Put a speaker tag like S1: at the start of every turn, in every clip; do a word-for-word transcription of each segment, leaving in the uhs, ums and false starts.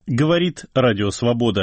S1: Говорит Радио Свобода.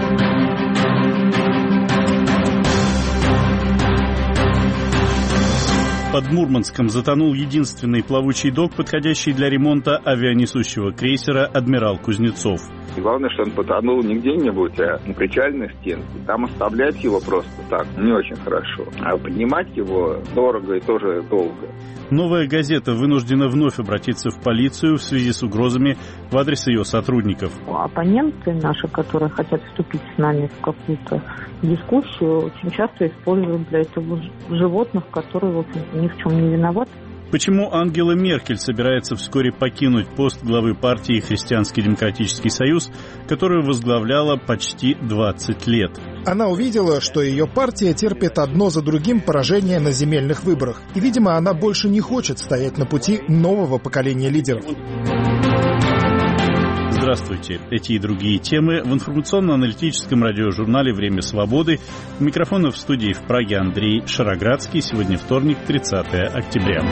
S1: Под Мурманском затонул единственный плавучий док, подходящий для ремонта авианесущего крейсера «Адмирал Кузнецов».
S2: Главное, что он потонул не где-нибудь, а на причальной стенке. Там оставлять его просто так не очень хорошо. А поднимать его дорого и тоже долго.
S1: «Новая газета» вынуждена вновь обратиться в полицию в связи с угрозами в адрес ее сотрудников.
S3: Оппоненты наши, которые хотят вступить с нами в какую-то дискуссию, очень часто используют для этого животных, которые, в общем-то, ни в чем не виноваты.
S1: Почему Ангела Меркель собирается вскоре покинуть пост главы партии «Христианский демократический союз», которую возглавляла почти двадцать лет?
S4: Она увидела, что ее партия терпит одно за другим поражения на земельных выборах. И, видимо, она больше не хочет стоять на пути нового поколения лидеров.
S1: Здравствуйте. Эти и другие темы в информационно-аналитическом радиожурнале «Время свободы». У микрофона в студии в Праге Андрей Шароградский. Сегодня вторник, тридцатое октября.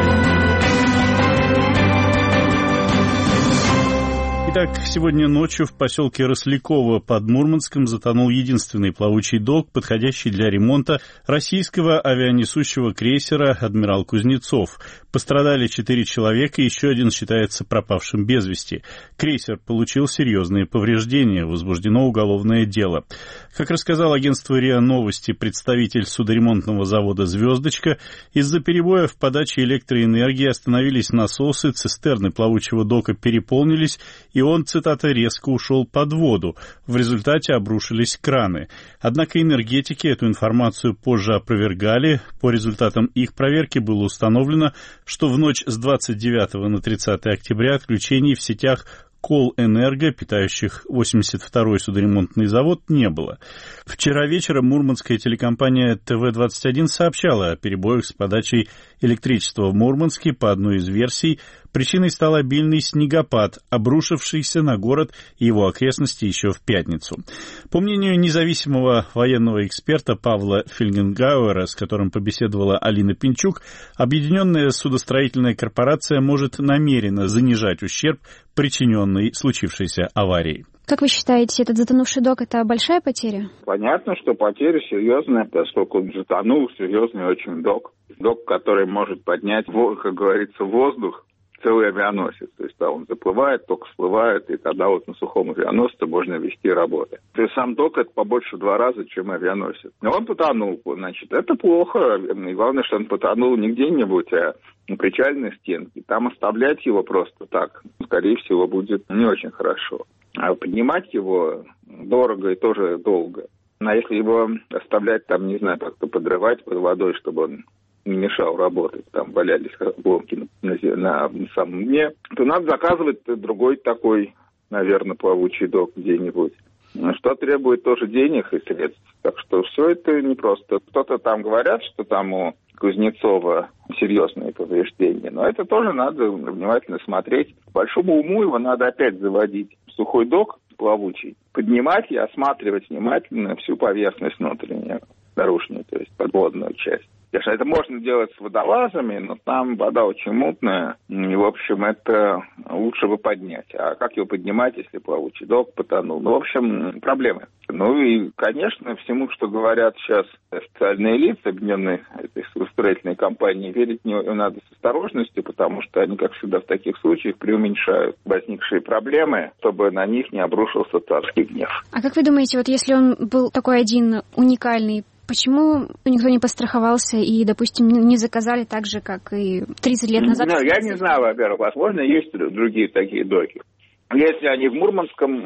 S1: Итак, сегодня ночью в поселке Росляково под Мурманском затонул единственный плавучий док, подходящий для ремонта российского авианесущего крейсера «Адмирал Кузнецов». Пострадали четыре человека, еще один считается пропавшим без вести. Крейсер получил серьезные повреждения, возбуждено уголовное дело. Как рассказал агентству РИА Новости представитель судоремонтного завода «Звездочка», из-за перебоя в подаче электроэнергии остановились насосы, цистерны плавучего дока переполнились, и он, цитата, резко ушел под воду. В результате обрушились краны. Однако энергетики эту информацию позже опровергали. По результатам их проверки было установлено, что в ночь с двадцать девятого на тридцатое октября отключений в сетях Колэнерго, питающих восемьдесят второй судоремонтный завод, не было. Вчера вечером мурманская телекомпания тэ вэ двадцать один сообщала о перебоях с подачей электричества в Мурманске. По одной из версий, причиной стал обильный снегопад, обрушившийся на город и его окрестности еще в пятницу. По мнению независимого военного эксперта Павла Фельгенгауэра, с которым побеседовала Алина Пинчук, объединенная судостроительная корпорация может намеренно занижать ущерб, причиненный случившейся аварией.
S5: Как вы считаете, этот затонувший док – это большая потеря?
S2: Понятно, что потеря серьезная, поскольку он затонул, серьезный очень док. Док, который может поднять, как говорится, воздух, целый авианосец. То есть да, он заплывает, только всплывает, и тогда вот на сухом авианосце можно вести работы. То есть сам док это побольше в два раза, чем авианосец. Но он потонул, значит, это плохо. И главное, что он потонул не где-нибудь, а на причальной стенке. Там оставлять его просто так, скорее всего, будет не очень хорошо. А поднимать его дорого и тоже долго. А если его оставлять там, не знаю, как-то подрывать под водой, чтобы он не мешал работать, там валялись обломки на, на, на самом дне, то надо заказывать другой такой, наверное, плавучий док где-нибудь, что требует тоже денег и средств. Так что все это непросто. Кто-то там говорят, что там у Кузнецова серьезные повреждения, но это тоже надо внимательно смотреть. По большому уму его надо опять заводить. Сухой док плавучий, поднимать и осматривать внимательно всю поверхность внутреннюю, наружную, то есть подводную часть. Конечно, это можно делать с водолазами, но там вода очень мутная, и, в общем, это лучше бы поднять. А как его поднимать, если плавучий док потонул? Ну, в общем, проблемы. Ну и, конечно, всему, что говорят сейчас официальные лица объединенной этой строительной компании, верить не надо с осторожностью, потому что они, как всегда в таких случаях, преуменьшают возникшие проблемы, чтобы на них не обрушился царский гнев.
S5: А как вы думаете, вот если он был такой один уникальный, почему никто не подстраховался и, допустим, не заказали так же, как и тридцать лет назад?
S2: Ну, я не знаю, во-первых, возможно, есть другие такие доки. Если они в Мурманском,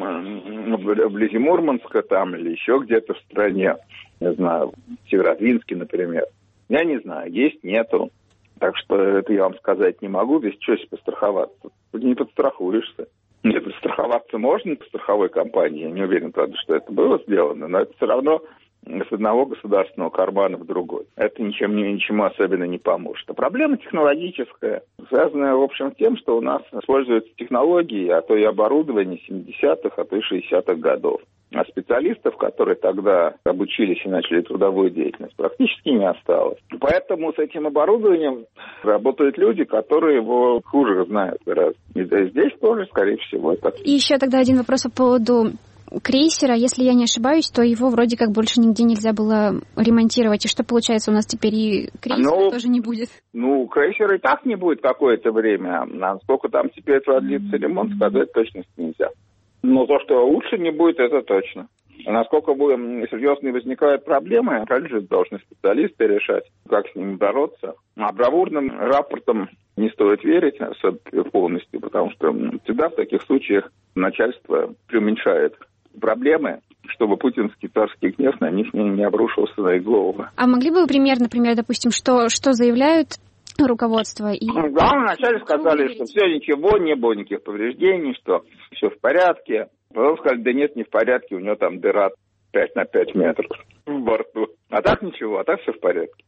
S2: вблизи Мурманска там или еще где-то в стране, не знаю, в Северодвинске, например, я не знаю, есть, нету. Так что это я вам сказать не могу, без чего постраховаться. Не подстрахуешься. Нет, подстраховаться можно по страховой компании, я не уверен, правда, что это было сделано, но это все равно с одного государственного кармана в другой. Это ничем, ничему особенно не поможет. А проблема технологическая, связанная, в общем, с тем, что у нас используются технологии, а то и оборудование семидесятых, а то и шестидесятых годов. А специалистов, которые тогда обучились и начали трудовую деятельность, практически не осталось. Поэтому с этим оборудованием работают люди, которые его хуже знают гораздо. И здесь тоже, скорее всего, это...
S5: И еще тогда один вопрос по поводу крейсера. Если я не ошибаюсь, то его вроде как больше нигде нельзя было ремонтировать. И что получается, у нас теперь и крейсера ну, тоже не будет?
S2: Ну, крейсера и так не будет какое-то время. Насколько там теперь продлится ремонт, сказать точно нельзя. Но то, что лучше не будет, это точно. Насколько серьезные возникают проблемы, также должны специалисты решать, как с ними бороться. А бравурным рапортам не стоит верить полностью, потому что всегда в таких случаях начальство преуменьшает проблемы, чтобы путинский царский гнев на них не, не обрушился на их голову.
S5: А могли бы вы пример, например, допустим, что, что заявляют руководство? И...
S2: Да, вначале сказали, что все, ничего, не было никаких повреждений, что все в порядке. Потом сказали, да нет, не в порядке, у него там дыра пять на пять метров в борту. А так ничего, а так все в порядке.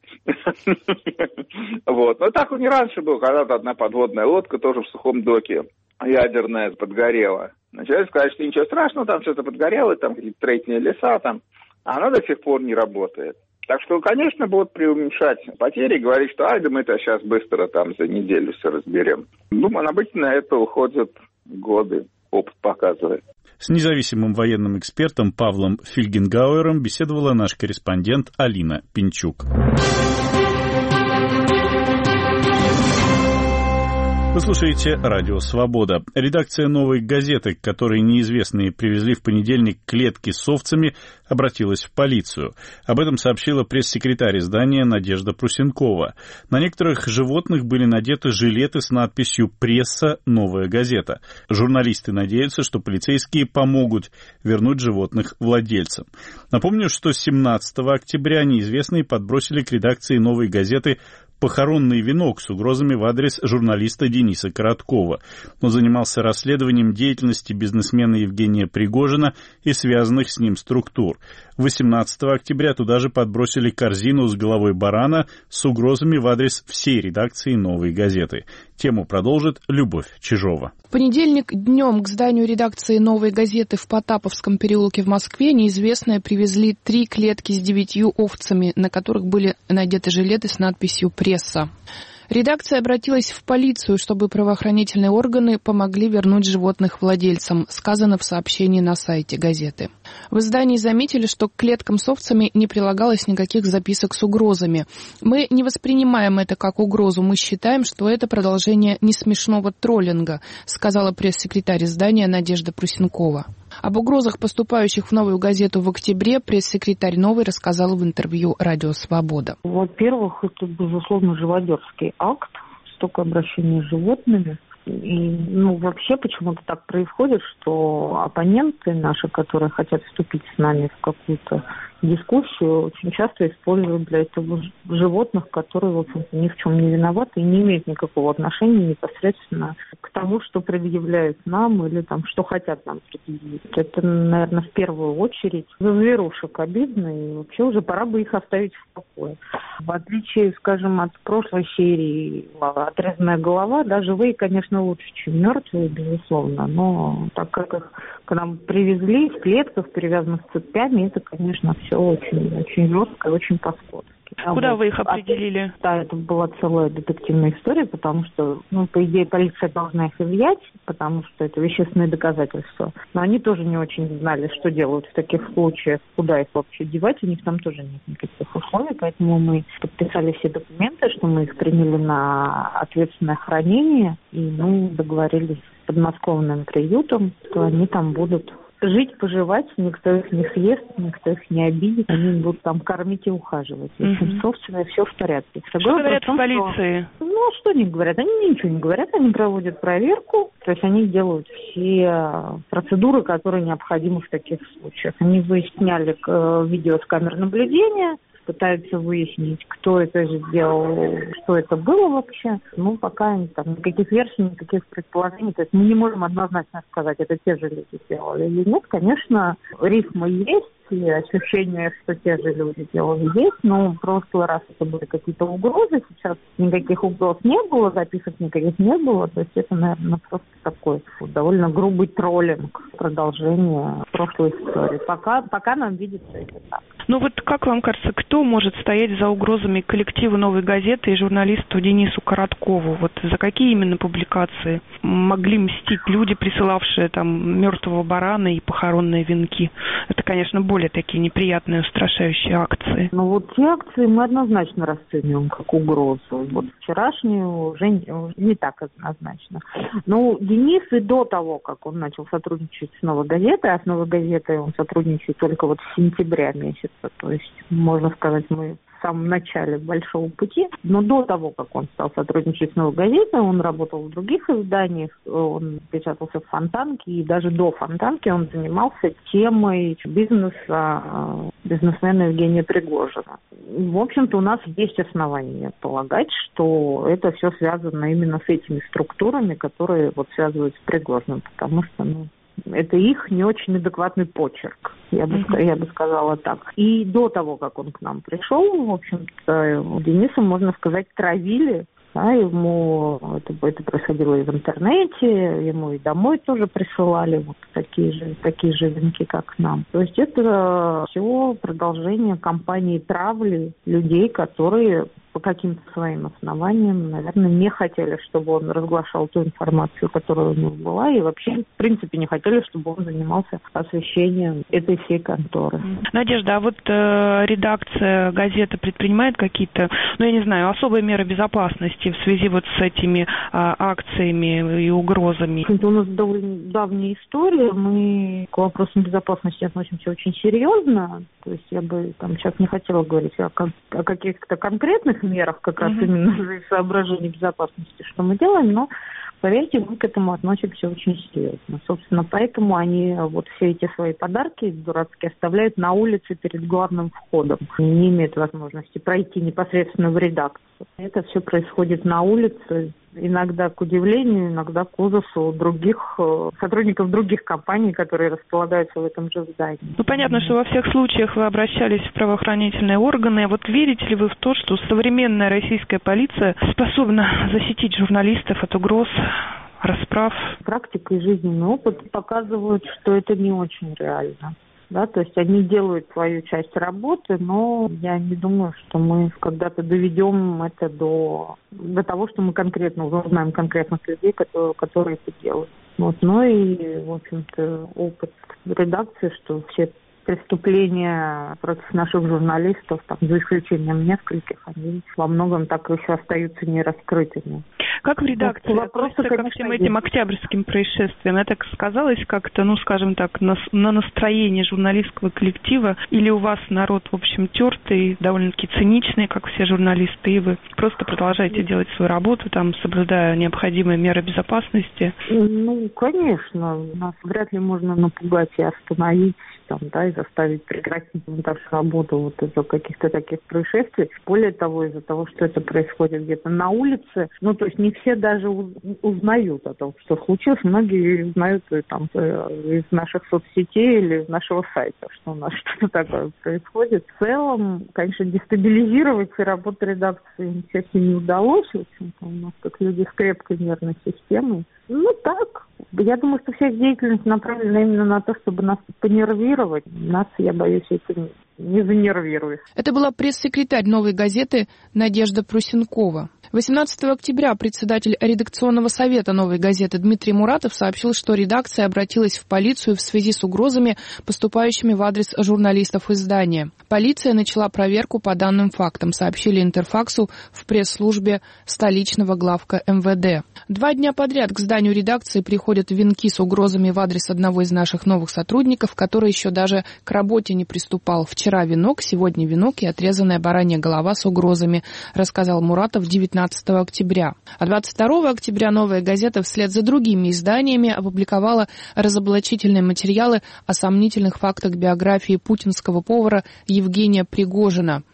S2: Вот. Но так не раньше было, когда-то одна подводная лодка тоже в сухом доке ядерная подгорела. Начали сказать, что ничего страшного, там что-то подгорело, там какие-то строительные леса, там, а она до сих пор не работает. Так что, конечно, будут преуменьшать потери, говорить, что ай, да мы это сейчас быстро там за неделю все разберем. Думаю, обычно на это уходят годы, опыт показывает.
S1: С независимым военным экспертом Павлом Фильгенгауэром беседовала наш корреспондент Алина Пинчук. Вы слушаете «Радио Свобода». Редакция «Новой газеты», к которой неизвестные привезли в понедельник клетки с овцами, обратилась в полицию. Об этом сообщила пресс-секретарь издания Надежда Прусенкова. На некоторых животных были надеты жилеты с надписью «Пресса. Новая газета». Журналисты надеются, что полицейские помогут вернуть животных владельцам. Напомню, что семнадцатого октября неизвестные подбросили к редакции «Новой газеты» похоронный венок с угрозами в адрес журналиста Дениса Короткова. Он занимался расследованием деятельности бизнесмена Евгения Пригожина и связанных с ним структур. восемнадцатого октября туда же подбросили корзину с головой барана с угрозами в адрес всей редакции «Новой газеты». Тему продолжит Любовь Чижова.
S6: В понедельник днем к зданию редакции «Новой газеты» в Потаповском переулке в Москве неизвестные привезли три клетки с девятью овцами, на которых были надеты жилеты с надписью «Пресса». Редакция обратилась в полицию, чтобы правоохранительные органы помогли вернуть животных владельцам, сказано в сообщении на сайте газеты. В издании заметили, что к клеткам с овцами не прилагалось никаких записок с угрозами. Мы не воспринимаем это как угрозу, мы считаем, что это продолжение несмешного троллинга, сказала пресс-секретарь издания Надежда Прусенкова. Об угрозах, поступающих в «Новую газету» в октябре, пресс-секретарь «Новой» рассказала в интервью «Радио Свобода».
S3: Во-первых, это, безусловно, живодерский акт, столько обращений с животными. И, ну, вообще почему-то так происходит, что оппоненты наши, которые хотят вступить с нами в какую-то дискуссию, очень часто используют для этого животных, которые, в общем-то, ни в чем не виноваты и не имеют никакого отношения непосредственно к тому, что предъявляют нам или там, что хотят нам предъявить. Это, наверное, в первую очередь за зверушек обидно, и вообще уже пора бы их оставить в покое. В отличие, скажем, от прошлой серии «Отрезанная голова», да, живые, конечно, лучше, чем мертвые, безусловно, но так как их к нам привезли в клетках, перевязанных цепями, это, конечно, все очень, очень жестко и очень по-скотски.
S6: Куда
S3: вот.
S6: вы их определили?
S3: А, да, это была целая детективная история, потому что, ну, по идее, полиция должна их изъять, потому что это вещественные доказательства. Но они тоже не очень знали, что делают в таких случаях, куда их вообще девать, у них там тоже нет никаких условий, поэтому мы подписали все документы, что мы их приняли на ответственное хранение и, ну, договорились с подмосковным приютом, что они там будут жить, поживать, никто их не съест, никто их не обидит, они будут там кормить и ухаживать. В общем, mm-hmm. собственно, все в порядке.
S6: Что Такое говорят том, в полиции?
S3: Что, ну, что они говорят? Они ничего не говорят, они проводят проверку, то есть они делают все процедуры, которые необходимы в таких случаях. Они выясняли э, видео с камер наблюдения, пытаются выяснить, кто это сделал, что это было вообще. Ну, пока там никаких версий, никаких предположений. То есть мы не можем однозначно сказать, это те же люди делали или нет. Конечно, рифмы есть, и ощущение, что те же люди делали, есть. Но в прошлый раз это были какие-то угрозы, сейчас никаких угроз не было, записок никаких не было. То есть это, наверное, просто такой довольно грубый троллинг, продолжение прошлой истории. Пока, пока нам видится это так.
S6: Ну вот как вам кажется, кто может стоять за угрозами коллектива «Новой газеты» и журналисту Денису Короткову? Вот за какие именно публикации могли мстить люди, присылавшие там мертвого барана и похоронные венки? Это, конечно, более такие неприятные, устрашающие акции.
S3: Ну вот те акции мы однозначно расцениваем как угрозу. Вот вчерашнюю уже не так однозначно. Ну, Денис и до того, как он начал сотрудничать с «Новой газетой», а с «Новой газетой» он сотрудничает только вот с сентября месяца, то есть, можно сказать, мы в самом начале большого пути, но до того, как он стал сотрудничать с «Новой газетой», он работал в других изданиях, он печатался в «Фонтанке», и даже до «Фонтанки» он занимался темой бизнеса бизнесмена Евгения Пригожина. В общем-то, у нас есть основания полагать, что это все связано именно с этими структурами, которые вот связывают с Пригожиным, потому что, ну, это их не очень адекватный почерк, я бы, mm-hmm. я бы сказала так. И до того, как он к нам пришел, в общем-то, Дениса, можно сказать, травили. Да, ему это, это происходило и в интернете, ему и домой тоже присылали вот такие же, такие же венки, как к нам. То есть это все продолжение кампании травли людей, которые по каким-то своим основаниям, наверное, не хотели, чтобы он разглашал ту информацию, которая у него была, и вообще, в принципе, не хотели, чтобы он занимался освещением этой всей конторы.
S6: Надежда, а вот э, редакция газеты предпринимает какие-то, ну, я не знаю, особые меры безопасности в связи вот с этими э, акциями и угрозами?
S3: У нас довольно давняя история, мы к вопросам безопасности относимся очень серьезно, то есть я бы там сейчас не хотела говорить о, о каких-то конкретных мерах, как раз mm-hmm. именно из соображений безопасности, что мы делаем, но, поверьте, мы к этому относимся очень серьезно. Собственно, поэтому они вот все эти свои подарки дурацкие оставляют на улице перед главным входом. Они не имеют возможности пройти непосредственно в редакцию. Это все происходит на улице, иногда к удивлению, иногда к ужасу других сотрудников других компаний, которые располагаются в этом же здании.
S6: Ну, понятно, что во всех случаях вы обращались в правоохранительные органы. Вот верите ли вы в то, что современная российская полиция способна защитить журналистов от угроз, расправ?
S3: Практика и жизненный опыт показывают, что это не очень реально. Да, то есть они делают свою часть работы, но я не думаю, что мы когда-то доведем это до, до того, что мы конкретно узнаем конкретных людей, которые, которые это делают. Вот. Ну и, в общем-то, опыт редакции, что все преступления против наших журналистов, там, за исключением нескольких, они во многом так еще остаются нераскрытыми.
S6: Как в редакции относится ко всем этим октябрьским происшествиям? Это сказалось как-то, ну, скажем так, на, на настроении журналистского коллектива? Или у вас народ, в общем, тертый, довольно-таки циничный, как все журналисты, и вы просто продолжаете делать свою работу, там, соблюдая необходимые меры безопасности?
S3: Ну, конечно. Нас вряд ли можно напугать и остановить, там, да, и заставить прекратить нашу работу вот из-за каких-то таких происшествий. Более того, из-за того, что это происходит где-то на улице, ну, то есть не все даже узнают о том, что случилось. Многие узнают там из наших соцсетей или из нашего сайта, что у нас что-то такое происходит. В целом, конечно, дестабилизировать работу редакции все-таки не удалось. В общем-то, у нас как люди с крепкой нервной системой. Ну, так. Я думаю, что вся деятельность направлена именно на то, чтобы нас понервировать. Нас, я боюсь, это не занервирует.
S6: Это была пресс-секретарь «Новой газеты» Надежда Прусенкова. восемнадцатого октября председатель редакционного совета «Новой газеты» Дмитрий Муратов сообщил, что редакция обратилась в полицию в связи с угрозами, поступающими в адрес журналистов издания. Полиция начала проверку по данным фактам, сообщили Интерфаксу в пресс-службе столичного главка эм вэ дэ. Два дня подряд к зданию редакции приходят венки с угрозами в адрес одного из наших новых сотрудников, который еще даже к работе не приступал. Вчера венок, сегодня венок и отрезанная баранья голова с угрозами, рассказал Муратов девятнадцатого октября. А двадцать второго октября «Новая газета» вслед за другими изданиями опубликовала разоблачительные материалы о сомнительных фактах биографии путинского повара Евгения Пригожина.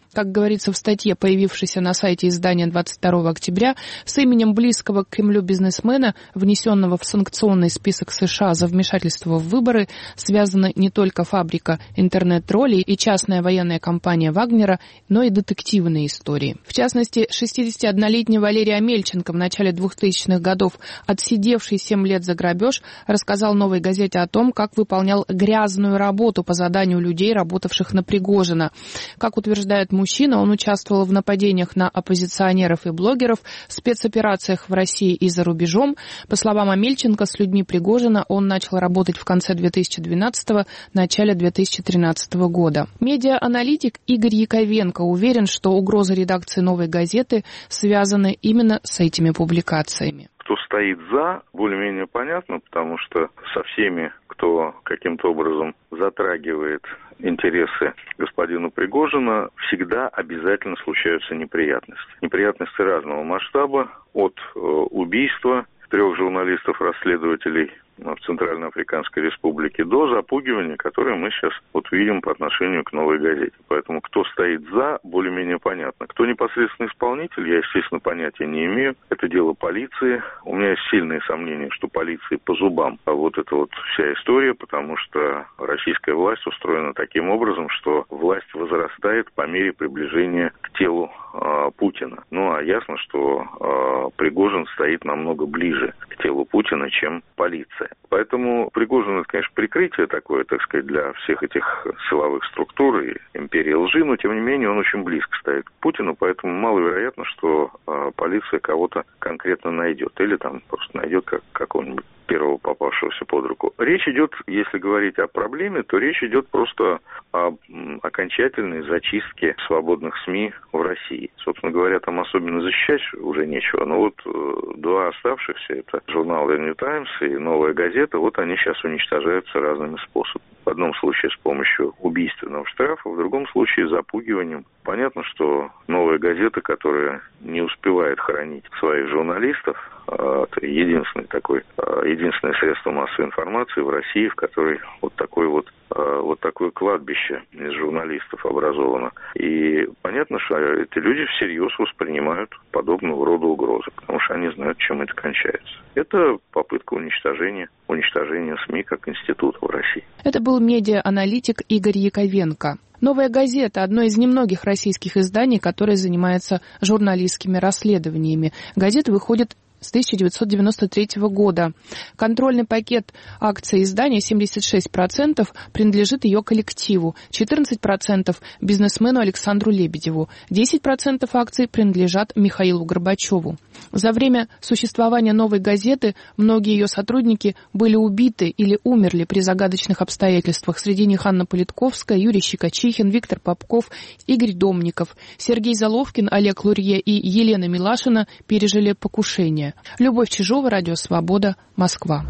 S6: Как говорится в статье, появившейся на сайте издания двадцать второго октября, с именем близкого к Кремлю бизнесмена, внесенного в санкционный список США за вмешательство в выборы, связаны не только фабрика интернет-троллей и частная военная компания Вагнера, но и детективные истории. В частности, шестидесятиоднолетний Валерий Амельченко, в начале двухтысячных годов отсидевший семь лет за грабеж, рассказал «Новой газете» о том, как выполнял грязную работу по заданию людей, работавших на Пригожина. Как утверждает мужчина, он участвовал в нападениях на оппозиционеров и блогеров, спецоперациях в России и за рубежом. По словам Амельченко, с людьми Пригожина он начал работать в конце две тысячи двенадцатого — начале две тысячи тринадцатого года. Медиа-аналитик Игорь Яковенко уверен, что угрозы редакции «Новой газеты» связаны именно с этими публикациями.
S7: Кто стоит за, более-менее понятно, потому что со всеми, кто каким-то образом затрагивает интересы господина Пригожина, всегда обязательно случаются неприятности. Неприятности разного масштаба, от э, убийства трех журналистов-расследователей в Центральноафриканской Республике до запугивания, которое мы сейчас вот видим по отношению к «Новой газете». Поэтому кто стоит за, более-менее понятно. Кто непосредственно исполнитель, я, естественно, понятия не имею. Это дело полиции. У меня есть сильные сомнения, что полиции по зубам. А вот эта вот вся история, потому что российская власть устроена таким образом, что власть возрастает по мере приближения к телу э, Путина. Ну, а ясно, что э, Пригожин стоит намного ближе к телу Путина, чем полиция. Поэтому Пригожин, это, конечно, прикрытие такое, так сказать, для всех этих силовых структур и империи лжи, но, тем не менее, он очень близко стоит к Путину, поэтому маловероятно, что э, полиция кого-то конкретно найдет, или там просто найдет как, какого-нибудь первого попавшегося под руку. Речь идет, если говорить о проблеме, то речь идет просто об окончательной зачистке свободных СМИ в России. Собственно говоря, там особенно защищать уже нечего, но вот э, два оставшихся, это журнал The New Times и «Новая газета», вот они сейчас уничтожаются разными способами. В одном случае с помощью убийственного штрафа, в другом случае запугиванием. Понятно, что «Новая газета», которая не успевает хранить своих журналистов, это единственный такой, единственное средство массовой информации в России, в которой вот такой вот, вот такое кладбище из журналистов образовано. И понятно, что эти люди всерьез воспринимают подобного рода угрозы, потому что они знают, чем это кончается. Это попытка уничтожения, уничтожения СМИ как института в России.
S6: Это был медиа-аналитик Игорь Яковенко. «Новая газета» — одно из немногих российских изданий, которое занимается журналистскими расследованиями. Газета выходит с тысяча девятьсот девяносто третьего года. Контрольный пакет акций издания семьдесят шесть процентов принадлежит ее коллективу, четырнадцать процентов бизнесмену Александру Лебедеву, десять процентов акций принадлежат Михаилу Горбачеву. За время существования «Новой газеты» многие ее сотрудники были убиты или умерли при загадочных обстоятельствах. Среди них Анна Политковская, Юрий Щекочихин, Виктор Попков, Игорь Домников, Сергей Заловкин, Олег Лурье и Елена Милашина пережили покушение. Любовь Чижова, Радио Свобода, Москва.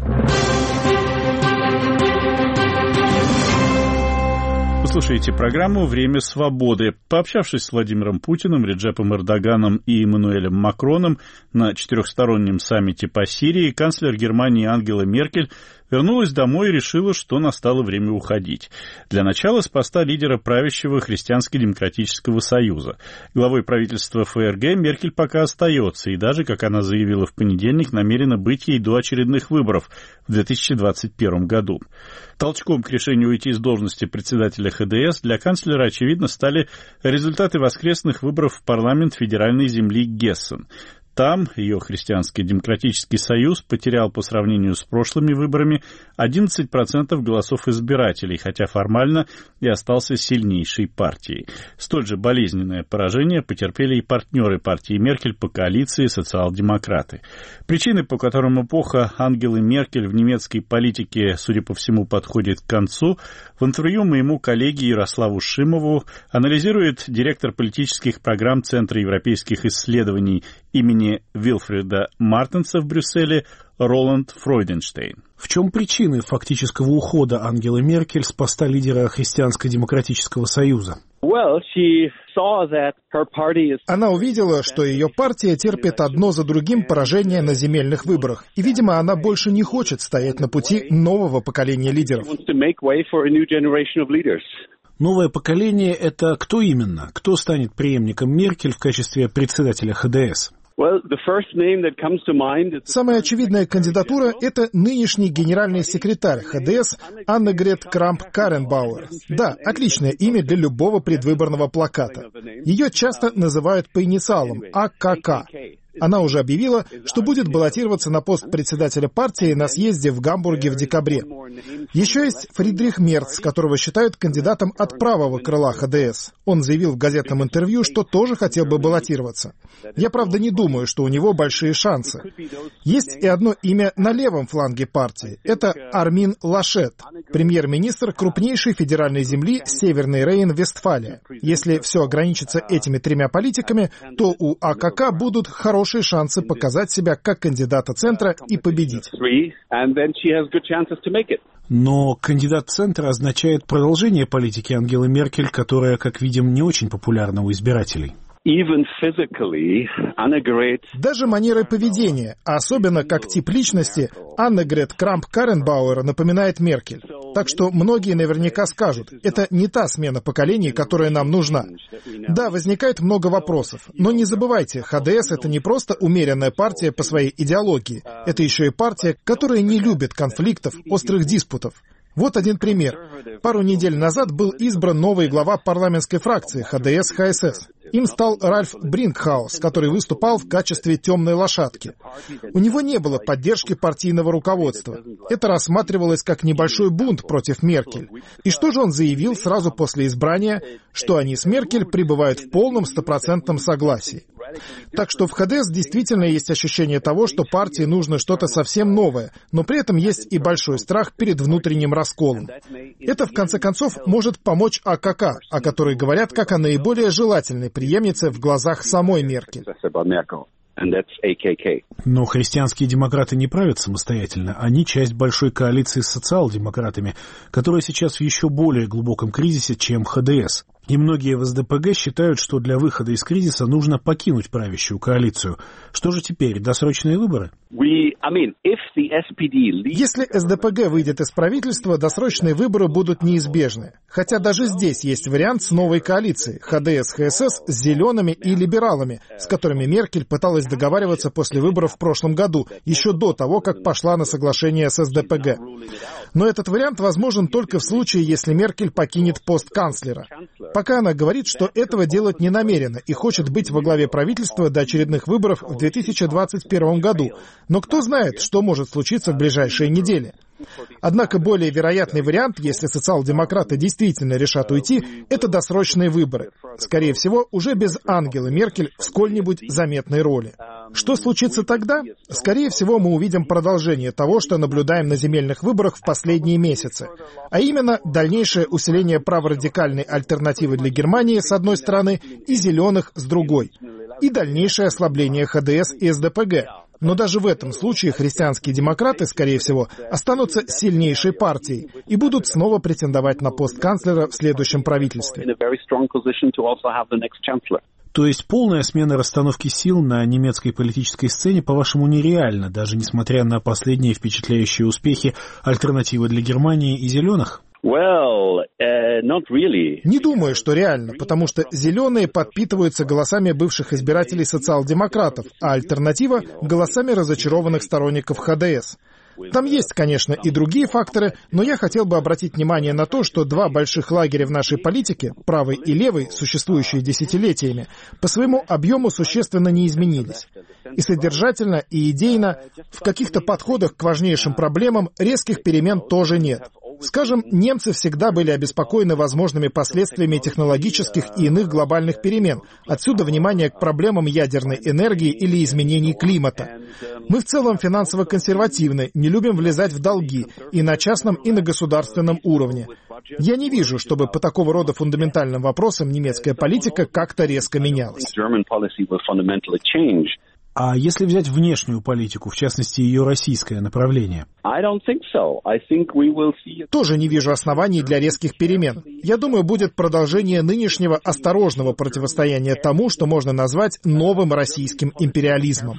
S1: Вы слушаете программу «Время свободы». Пообщавшись с Владимиром Путиным, Реджепом Эрдоганом и Эммануэлем Макроном на четырехстороннем саммите по Сирии, канцлер Германии Ангела Меркель вернулась домой и решила, что настало время уходить. Для начала с поста лидера правящего Христианско-демократического союза. Главой правительства ФРГ Меркель пока остается, и даже, как она заявила в понедельник, намерена быть ей до очередных выборов в две тысячи двадцать первом году. Толчком к решению уйти из должности председателя ХДС для канцлера, очевидно, стали результаты воскресных выборов в парламент федеральной земли Гессен. Там ее Христианско-демократический союз потерял по сравнению с прошлыми выборами одиннадцать процентов голосов избирателей, хотя формально и остался сильнейшей партией. Столь же болезненное поражение потерпели и партнеры партии Меркель по коалиции социал-демократы. Причины, по которым эпоха Ангелы Меркель в немецкой политике, судя по всему, подходит к концу, в интервью моему коллеге Ярославу Шимову анализирует директор политических программ Центра европейских исследований имени Вильфреда Мартенса в Брюсселе Роланд Фройденштейн.
S8: В чем причины фактического ухода Ангелы Меркель с поста лидера Христианско-демократического союза?
S4: Она увидела, что ее партия терпит одно за другим поражения на земельных выборах. И, видимо, она больше не хочет стоять на пути нового поколения лидеров.
S8: Новое поколение — это кто именно? Кто станет преемником Меркель в качестве председателя ха дэ эс?
S4: Самая очевидная кандидатура — это нынешний генеральный секретарь ха дэ эс Аннегрет Крамп-Карренбауэр. Да, отличное имя для любого предвыборного плаката. Ее часто называют по инициалам а ка ка. Она уже объявила, что будет баллотироваться на пост председателя партии на съезде в Гамбурге в декабре. Еще есть Фридрих Мерц, которого считают кандидатом от правого крыла ха дэ эс. Он заявил в газетном интервью, что тоже хотел бы баллотироваться. Я, правда, не думаю, что у него большие шансы. Есть и одно имя на левом фланге партии. Это Армин Лашет, премьер-министр крупнейшей федеральной земли Северный Рейн-Вестфалия. Если все ограничится этими тремя политиками, то у а ка ка будут хорошие хорошие шансы показать себя как кандидата центра и победить.
S8: Но кандидат центра означает продолжение политики Ангелы Меркель, которая, как видим, не очень популярна у избирателей.
S4: Даже манерой поведения, а особенно как тип личности, Аннегрет Крамп-Карренбауэр напоминает Меркель. Так что многие наверняка скажут, это не та смена поколений, которая нам нужна. Да, возникает много вопросов, но не забывайте, ха дэ эс — это не просто умеренная партия по своей идеологии, это еще и партия, которая не любит конфликтов, острых диспутов. Вот один пример. Пару недель назад был избран новый глава парламентской фракции ха дэ эс ха эс эс. Им стал Ральф Брингхаус, который выступал в качестве темной лошадки. У него не было поддержки партийного руководства. Это рассматривалось как небольшой бунт против Меркель. И что же он заявил сразу после избрания? Что они с Меркель пребывают в полном стопроцентном согласии. Так что в ха дэ эс действительно есть ощущение того, что партии нужно что-то совсем новое, но при этом есть и большой страх перед внутренним расколом. Это, в конце концов, может помочь а ка ка, о которой говорят как о наиболее желательной преемнице в глазах самой Меркель.
S8: Но христианские демократы не правят самостоятельно. Они часть большой коалиции с социал-демократами, которая сейчас в еще более глубоком кризисе, чем ха дэ эс. И многие в эс дэ пэ гэ считают, что для выхода из кризиса нужно покинуть правящую коалицию. Что же теперь, досрочные выборы?
S4: Если эс дэ пэ гэ выйдет из правительства, досрочные выборы будут неизбежны. Хотя даже здесь есть вариант с новой коалицией ха дэ эс ха эс эс с зелеными и либералами, с которыми Меркель пыталась договариваться после выборов в прошлом году, еще до того, как пошла на соглашение с эс дэ пэ гэ. Но этот вариант возможен только в случае, если Меркель покинет пост канцлера. Пока она говорит, что этого делать не намерена и хочет быть во главе правительства до очередных выборов в две тысячи двадцать первом году. Но кто знает, что может случиться в ближайшие недели. Однако более вероятный вариант, если социал-демократы действительно решат уйти, это досрочные выборы. Скорее всего, уже без Ангелы Меркель в сколь-нибудь заметной роли. Что случится тогда? Скорее всего, мы увидим продолжение того, что наблюдаем на земельных выборах в последние месяцы. А именно, дальнейшее усиление праворадикальной альтернативы для Германии с одной стороны и зеленых с другой. И дальнейшее ослабление ха дэ эс и эс дэ пэ гэ. Но даже в этом случае христианские демократы, скорее всего, останутся сильнейшей партией и будут снова претендовать на пост канцлера в следующем правительстве.
S8: То есть полная смена расстановки сил на немецкой политической сцене, по-вашему, нереальна, даже несмотря на последние впечатляющие успехи альтернативы для Германии и зеленых?
S4: Well, uh, not really. Не думаю, что реально, потому что зеленые подпитываются голосами бывших избирателей социал-демократов, а альтернатива — голосами разочарованных сторонников ха дэ эс. Там есть, конечно, и другие факторы, но я хотел бы обратить внимание на то, что два больших лагеря в нашей политике, правый и левый, существующие десятилетиями, по своему объему существенно не изменились. И содержательно, и идейно, в каких-то подходах к важнейшим проблемам резких перемен тоже нет. Скажем, немцы всегда были обеспокоены возможными последствиями технологических и иных глобальных перемен. Отсюда внимание к проблемам ядерной энергии или изменений климата. Мы в целом финансово консервативны, не любим влезать в долги и на частном, и на государственном уровне. Я не вижу, чтобы по такого рода фундаментальным вопросам немецкая политика как-то резко менялась.
S8: А если взять внешнюю политику, в частности, ее российское направление?
S4: Тоже не вижу оснований для резких перемен. Я думаю, будет продолжение нынешнего осторожного противостояния тому, что можно назвать новым российским империализмом.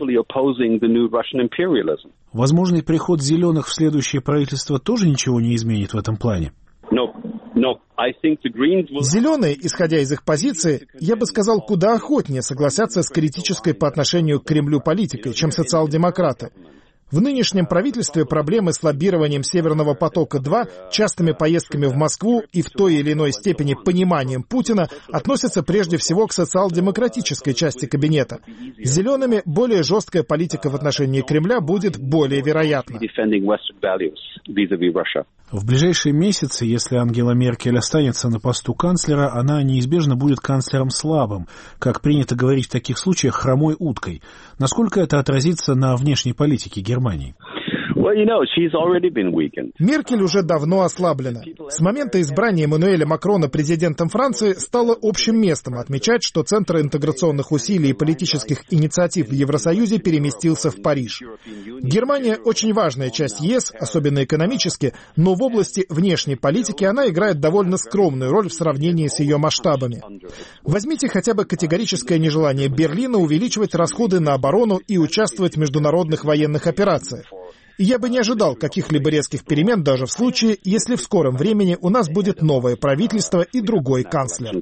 S8: Возможный приход зеленых в следующее правительство тоже ничего не изменит в этом плане?
S4: Зеленые, исходя из их позиции, я бы сказал, куда охотнее согласятся с критической по отношению к Кремлю политикой, чем социал-демократы. В нынешнем правительстве проблемы с лоббированием «Северного потока-два», частыми поездками в Москву и в той или иной степени пониманием Путина относятся прежде всего к социал-демократической части кабинета. С «Зелеными» более жесткая политика в отношении Кремля будет более вероятна.
S8: В ближайшие месяцы, если Ангела Меркель останется на посту канцлера, она неизбежно будет канцлером слабым, как принято говорить в таких случаях, хромой уткой. Насколько это отразится на внешней политике Германии?
S4: Меркель уже давно ослаблена. С момента избрания Эммануэля Макрона президентом Франции стало общим местом отмечать, что центр интеграционных усилий и политических инициатив в Евросоюзе переместился в Париж. Германия очень важная часть ЕС, особенно экономически, но в области внешней политики она играет довольно скромную роль в сравнении с ее масштабами. Возьмите хотя бы категорическое нежелание Берлина увеличивать расходы на оборону и участвовать в международных военных операциях. И я бы не ожидал каких-либо резких перемен даже в случае, если в скором времени у нас будет новое правительство и другой канцлер.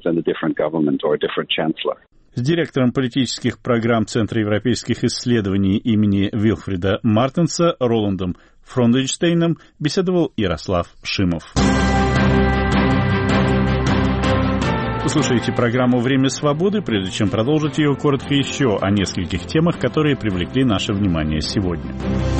S1: С директором политических программ Центра европейских исследований имени Вильфрида Мартенса Роландом Фронденштейном беседовал Ярослав Шимов. Вы слушаете программу «Время свободы». Прежде чем продолжить ее, коротко еще о нескольких темах, которые привлекли наше внимание сегодня.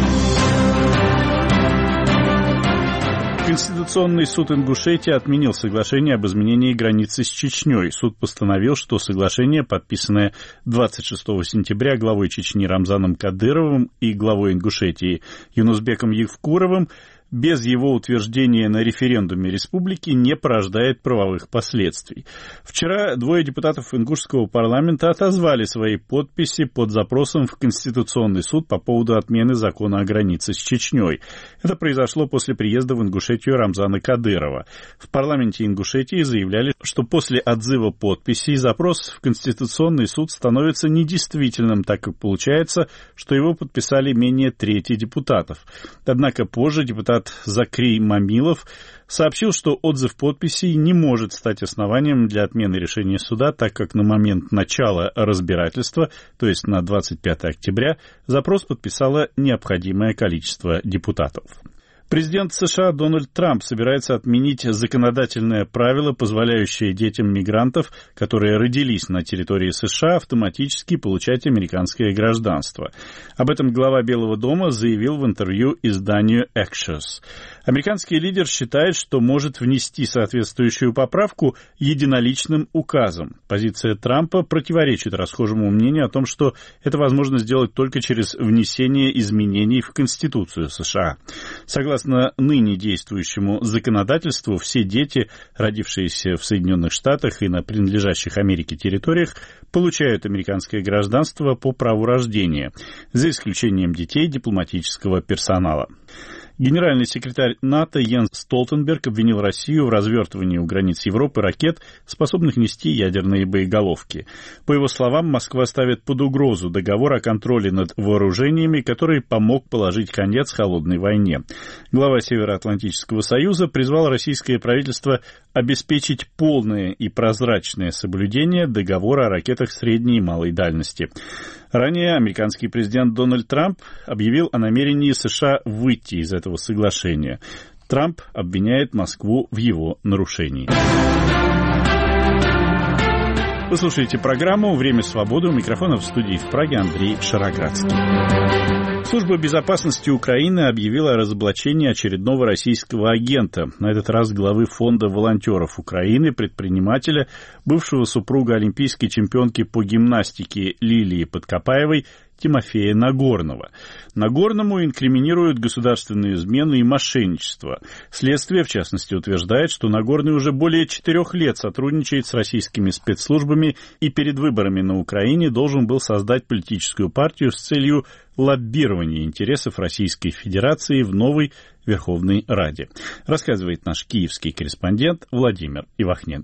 S1: Конституционный суд Ингушетии отменил соглашение об изменении границы с Чечней. Суд постановил, что соглашение, подписанное двадцать шестого сентября главой Чечни Рамзаном Кадыровым и главой Ингушетии Юнусбеком Евкуровым, без его утверждения на референдуме республики не порождает правовых последствий. Вчера двое депутатов ингушского парламента отозвали свои подписи под запросом в Конституционный суд по поводу отмены закона о границе с Чечней. Это произошло после приезда в Ингушетию Рамзана Кадырова. В парламенте Ингушетии заявляли, что после отзыва подписей запрос в Конституционный суд становится недействительным, так как получается, что его подписали менее трети депутатов. Однако позже депутат Закрий Мамилов сообщил, что отзыв подписей не может стать основанием для отмены решения суда, так как на момент начала разбирательства, то есть на двадцать пятого октября, запрос подписало необходимое количество депутатов. Президент США Дональд Трамп собирается отменить законодательное правило, позволяющее детям мигрантов, которые родились на территории США, автоматически получать американское гражданство. Об этом глава Белого дома заявил в интервью изданию Axios. Американский лидер считает, что может внести соответствующую поправку единоличным указом. Позиция Трампа противоречит расхожему мнению о том, что это возможно сделать только через внесение изменений в Конституцию США. Согласно ныне действующему законодательству, все дети, родившиеся в Соединенных Штатах и на принадлежащих Америке территориях, получают американское гражданство по праву рождения, за исключением детей дипломатического персонала. Генеральный секретарь НАТО Йенс Столтенберг обвинил Россию в развертывании у границ Европы ракет, способных нести ядерные боеголовки. По его словам, Москва ставит под угрозу договор о контроле над вооружениями, который помог положить конец холодной войне. Глава Североатлантического союза призвал российское правительство обеспечить полное и прозрачное соблюдение договора о ракетах средней и малой дальности. Ранее американский президент Дональд Трамп объявил о намерении США выйти из этого соглашения. Трамп обвиняет Москву в его нарушении. Вы слушаете программу «Время свободы». У микрофона в студии в Праге Андрей Шароградский. Служба безопасности Украины объявила о разоблачении очередного российского агента, на этот раз главы фонда волонтеров Украины, предпринимателя, бывшего супруга олимпийской чемпионки по гимнастике Лилии Подкопаевой, Тимофея Нагорного. Нагорному инкриминируют государственную измену и мошенничество. Следствие, в частности, утверждает, что Нагорный уже более четырех лет сотрудничает с российскими спецслужбами и перед выборами на Украине должен был создать политическую партию с целью лоббирования интересов Российской Федерации в новой Верховной Раде. Рассказывает наш киевский корреспондент Владимир Ивахненко.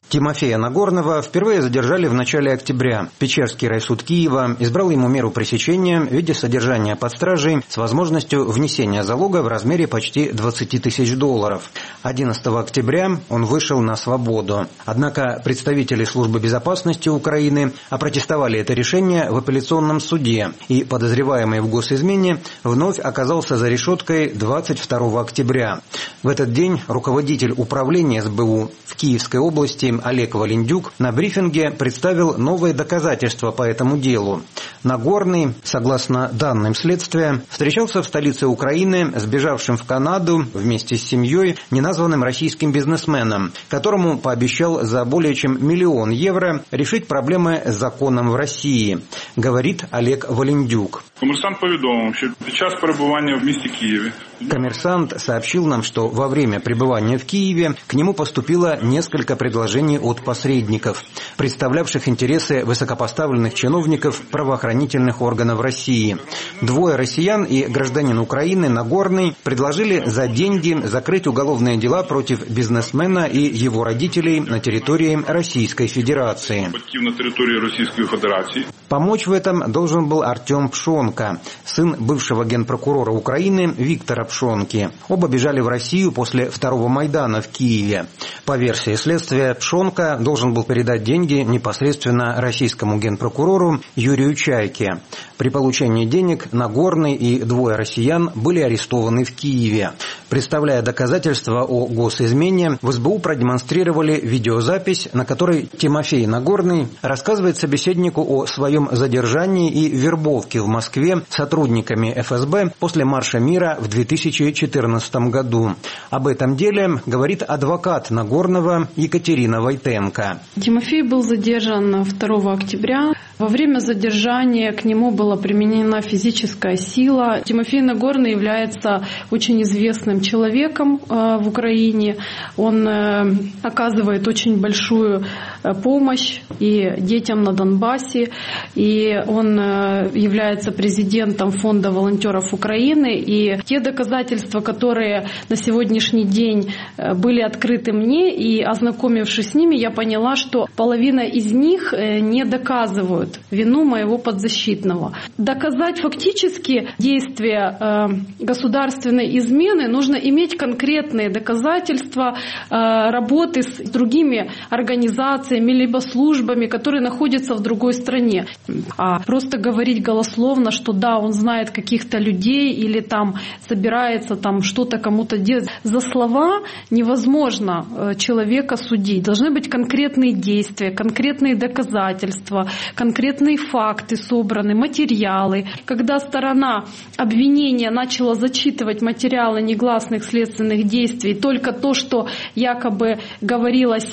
S9: Тимофея Нагорного впервые задержали в начале октября. Печерский райсуд Киева избрал ему меру пресечения в виде содержания под стражей с возможностью внесения залога в размере почти двадцать тысяч долларов. одиннадцатого октября он вышел на свободу. Однако представители службы безопасности Украины опротестовали это решение в апелляционном суде, и подозреваемый в госизмене вновь оказался за решеткой двадцать второго октября. В этот день руководитель управления эс бэ у в Киевской области Олег Волиндюк на брифинге представил новые доказательства по этому делу. Нагорный, согласно данным следствия, встречался в столице Украины с бежавшим в Канаду вместе с семьей неназванным российским бизнесменом, которому пообещал за более чем миллион евро решить проблемы с законом в России, говорит Олег Волиндюк.
S10: Коммерсант повідомив, що під час перебування в місті Киеве.
S9: Коммерсант сообщил нам, что во время пребывания в Киеве к нему поступило несколько предложений от посредников, представлявших интересы высокопоставленных чиновников правоохранительных органов России. Двое россиян и гражданин Украины Нагорный предложили за деньги закрыть уголовные дела против бизнесмена и его родителей на территории Российской Федерации.
S10: На территории Российской Федерации.
S9: Помочь в этом должен был Артем Пшонка, сын бывшего генпрокурора Украины Виктора Пшонки. Оба бежали в Россию после второго Майдана в Киеве. По версии следствия, Пшонка должен был передать деньги непосредственно российскому генпрокурору Юрию Чайке. При получении денег Нагорный и двое россиян были арестованы в Киеве. Представляя доказательства о госизмене, в эс бэ у продемонстрировали видеозапись, на которой Тимофей Нагорный рассказывает собеседнику о своем задержании и вербовке в Москве сотрудниками эф эс бэ после Марша мира в две тысячи четырнадцатом году. Об этом деле говорит адвокат Нагорного Екатерина Войтенко.
S11: Тимофей был задержан второго октября. Во время задержания к нему была применена физическая сила. Тимофей Нагорный является очень известным человеком в Украине. Он оказывает очень большую помощь и детям на Донбассе. И он является президентом фонда волонтеров Украины. И те доказательства, которые на сегодняшний день были открыты мне, и ознакомившись с ними, я поняла, что половина из них не доказывают вину моего подзащитного. Доказать фактически действия э, государственной измены нужно иметь конкретные доказательства э, работы с другими организациями либо службами, которые находятся в другой стране. А просто говорить голословно, что да, он знает каких-то людей или там собирается там что-то кому-то делать. За слова невозможно э, человека судить. Должны быть конкретные действия, конкретные доказательства, конкретные факты собраны, материалы. Когда сторона обвинения начала зачитывать материалы негласных следственных действий, только то, что якобы говорилось,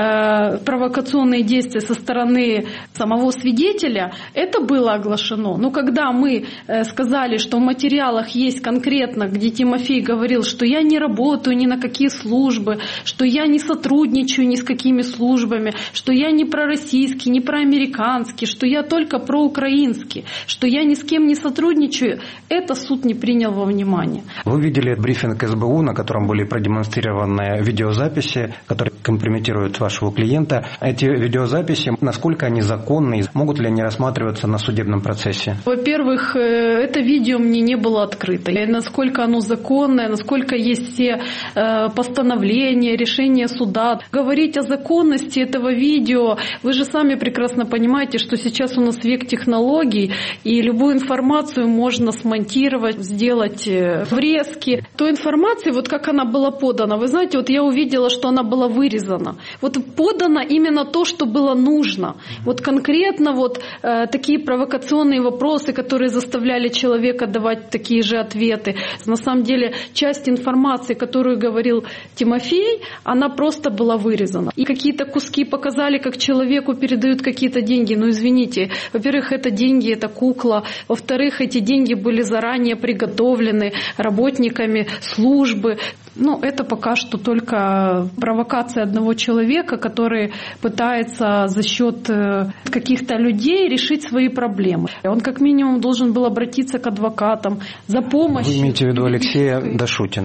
S11: э, провокационные действия со стороны самого свидетеля, это было оглашено. Но когда мы э, сказали, что в материалах есть конкретно, где Тимофей говорил, что я не работаю ни на какие службы, что я не сотрудничаю ни с какими службами, что я не пророссийский, не проамериканский, что я только проукраинский, что я ни с кем не сотрудничаю, это суд не принял во внимание.
S9: Вы видели брифинг эс бэ у, на котором были продемонстрированы видеозаписи, которые компрометируют вашего клиента. Эти видеозаписи, насколько они законны, могут ли они рассматриваться на судебном процессе?
S11: Во-первых, это видео мне не было открыто. И насколько оно законное, насколько есть все постановления, решения суда. Говорить о законности этого видео, вы же сами прекрасно понимаете, что сейчас у нас век технологий, и любую информацию можно смонтировать, сделать врезки. Той информации, вот как она была подана, вы знаете, вот я увидела, что она была вырезана. Вот подано именно то, что было нужно. Вот конкретно вот э, такие провокационные вопросы, которые заставляли человека давать такие же ответы. На самом деле, часть информации, которую говорил Тимофей, она просто была вырезана. И какие-то куски показали, как человеку передают какие-то деньги. Ну, извините, во-первых, это деньги, это кукла. Во-вторых, эти деньги были заранее приготовлены работниками службы. Ну, это пока что только провокация одного человека, который пытается за счет каких-то людей решить свои проблемы. Он как минимум должен был обратиться к адвокатам за помощью.
S9: Вы имеете в виду Алексея Дашутина, да?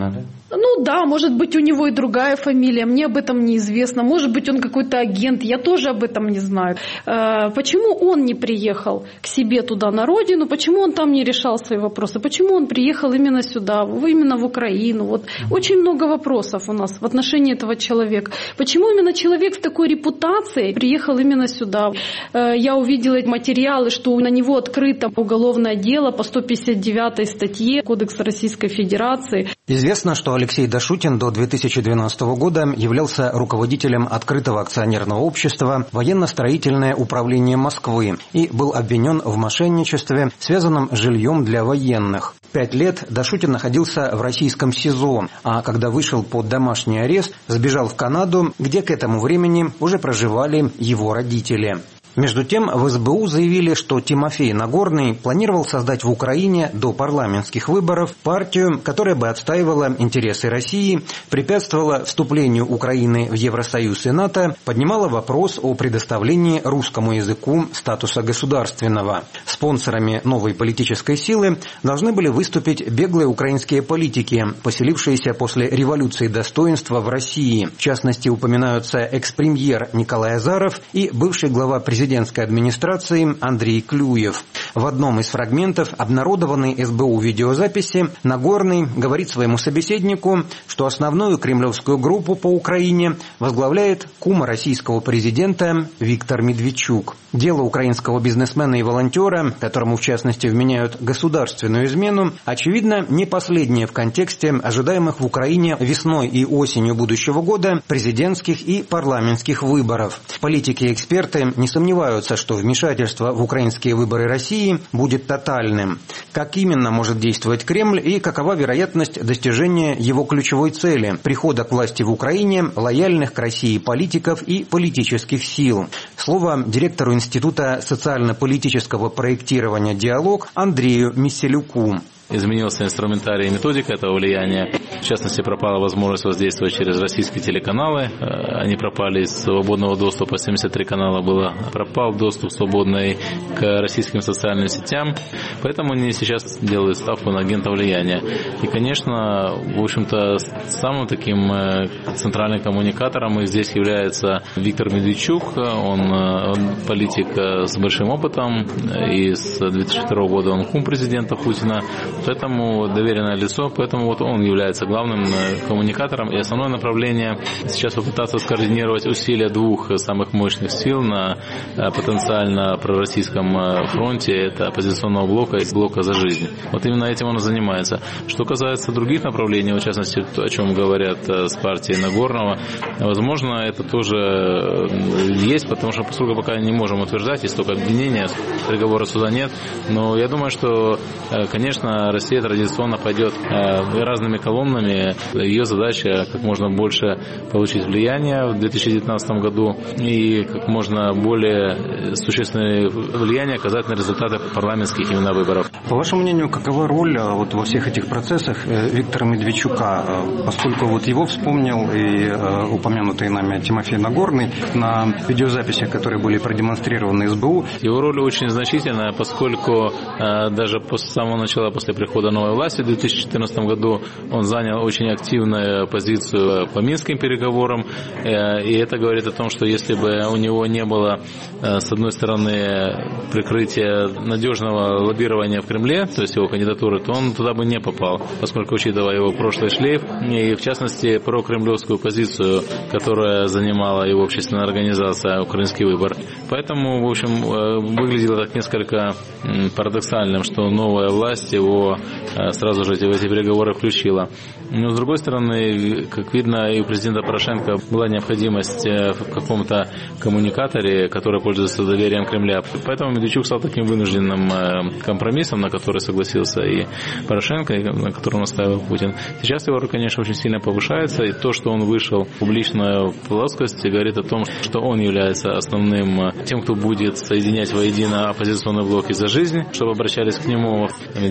S11: Ну да, может быть, у него и другая фамилия, мне об этом неизвестно. Может быть, он какой-то агент, я тоже об этом не знаю. Почему он не приехал к себе туда на родину, почему он там не решал свои вопросы, почему он приехал именно сюда, именно в Украину. Вот очень много вопросов у нас в отношении этого человека. Почему именно человек с такой репутацией приехал именно сюда? Я увидела материалы, что на него открыто уголовное дело по сто пятьдесят девятой статье Кодекса Российской Федерации.
S9: Известно, что Алексей Дашутин до две тысячи двенадцатого года являлся руководителем открытого акционерного общества «Военно-строительное управление Москвы» и был обвинен в мошенничестве, связанном с жильем для военных. Пять лет Дашутин находился в российском СИЗО, а когда вышел под домашний арест, сбежал в Канаду, где к этому времени уже проживали его родители. Между тем, в эс бэ у заявили, что Тимофей Нагорный планировал создать в Украине до парламентских выборов партию, которая бы отстаивала интересы России, препятствовала вступлению Украины в Евросоюз и НАТО, поднимала вопрос о предоставлении русскому языку статуса государственного. Спонсорами новой политической силы должны были выступить беглые украинские политики, поселившиеся после революции достоинства в России. В частности, упоминаются экс-премьер Николай Азаров и бывший глава президента президентской администрации Андрей Клюев. В одном из фрагментов обнародованной эс бэ у видеозаписи Нагорный говорит своему собеседнику, что основную кремлевскую группу по Украине возглавляет кума российского президента Виктор Медведчук. Дело украинского бизнесмена и волонтера, которому в частности вменяют государственную измену, очевидно, не последнее в контексте ожидаемых в Украине весной и осенью будущего года президентских и парламентских выборов. Политики и эксперты не сомневаются, Сомневаются, что вмешательство в украинские выборы России будет тотальным. Как именно может действовать Кремль и какова вероятность достижения его ключевой цели – прихода к власти в Украине лояльных к России политиков и политических сил? Слово директору Института социально-политического проектирования «Диалог» Андрею Мисселюку.
S12: Изменился инструментарий и методика этого влияния. В частности, пропала возможность воздействовать через российские телеканалы. Они пропали из свободного доступа, семьдесят три канала было. Пропал доступ свободный к российским социальным сетям. Поэтому они сейчас делают ставку на агента влияния. И, конечно, в общем-то, самым таким центральным коммуникатором здесь является Виктор Медведчук. Он, он политик с большим опытом. И с две тысячи второго года он кум президента Путина. Поэтому доверенное лицо, поэтому вот он является главным коммуникатором. И основное направление сейчас попытаться скоординировать усилия двух самых мощных сил на потенциально пророссийском фронте. Это оппозиционного блока и блока «За жизнь». Вот именно этим он и занимается. Что касается других направлений, в частности, о чем говорят с партией Нагорного, возможно, это тоже есть, потому что поскольку пока не можем утверждать, есть только обвинения, приговора суда нет. Но я думаю, что, конечно, Россия традиционно пойдет разными колоннами. Ее задача как можно больше получить влияние в две тысячи девятнадцатом году и как можно более существенное влияние оказать на результаты парламентских именно выборов.
S9: По вашему мнению, какова роль вот во всех этих процессах Виктора Медведчука, поскольку вот его вспомнил и упомянутый нами Тимофей Нагорный на видеозаписях, которые были продемонстрированы эс бэ у?
S12: Его роль очень значительная, поскольку даже с самого начала, после прихода новой власти в две тысячи четырнадцатом году он занял очень активную позицию по Минским переговорам, и это говорит о том, что если бы у него не было, с одной стороны, прикрытия надежного лоббирования в Кремле, то есть его кандидатуры, то он туда бы не попал, поскольку, учитывая его прошлый шлейф, и в частности прокремлевскую позицию, которая занимала его общественная организация «Украинский выбор». Поэтому, в общем, выглядело так несколько парадоксальным, что новая власть его сразу же в эти переговоры включила. Но, с другой стороны, как видно, и у президента Порошенко была необходимость в каком-то коммуникаторе, который пользуется доверием Кремля. Поэтому Медведчук стал таким вынужденным компромиссом, на который согласился и Порошенко, и на котором настаивал Путин. Сейчас его роль, конечно, очень сильно повышается, и то, что он вышел в публичную плоскость, говорит о том, что он является основным тем, кто будет соединять воедино оппозиционный блок и «За жизнь», чтобы обращались к нему. Медведчук является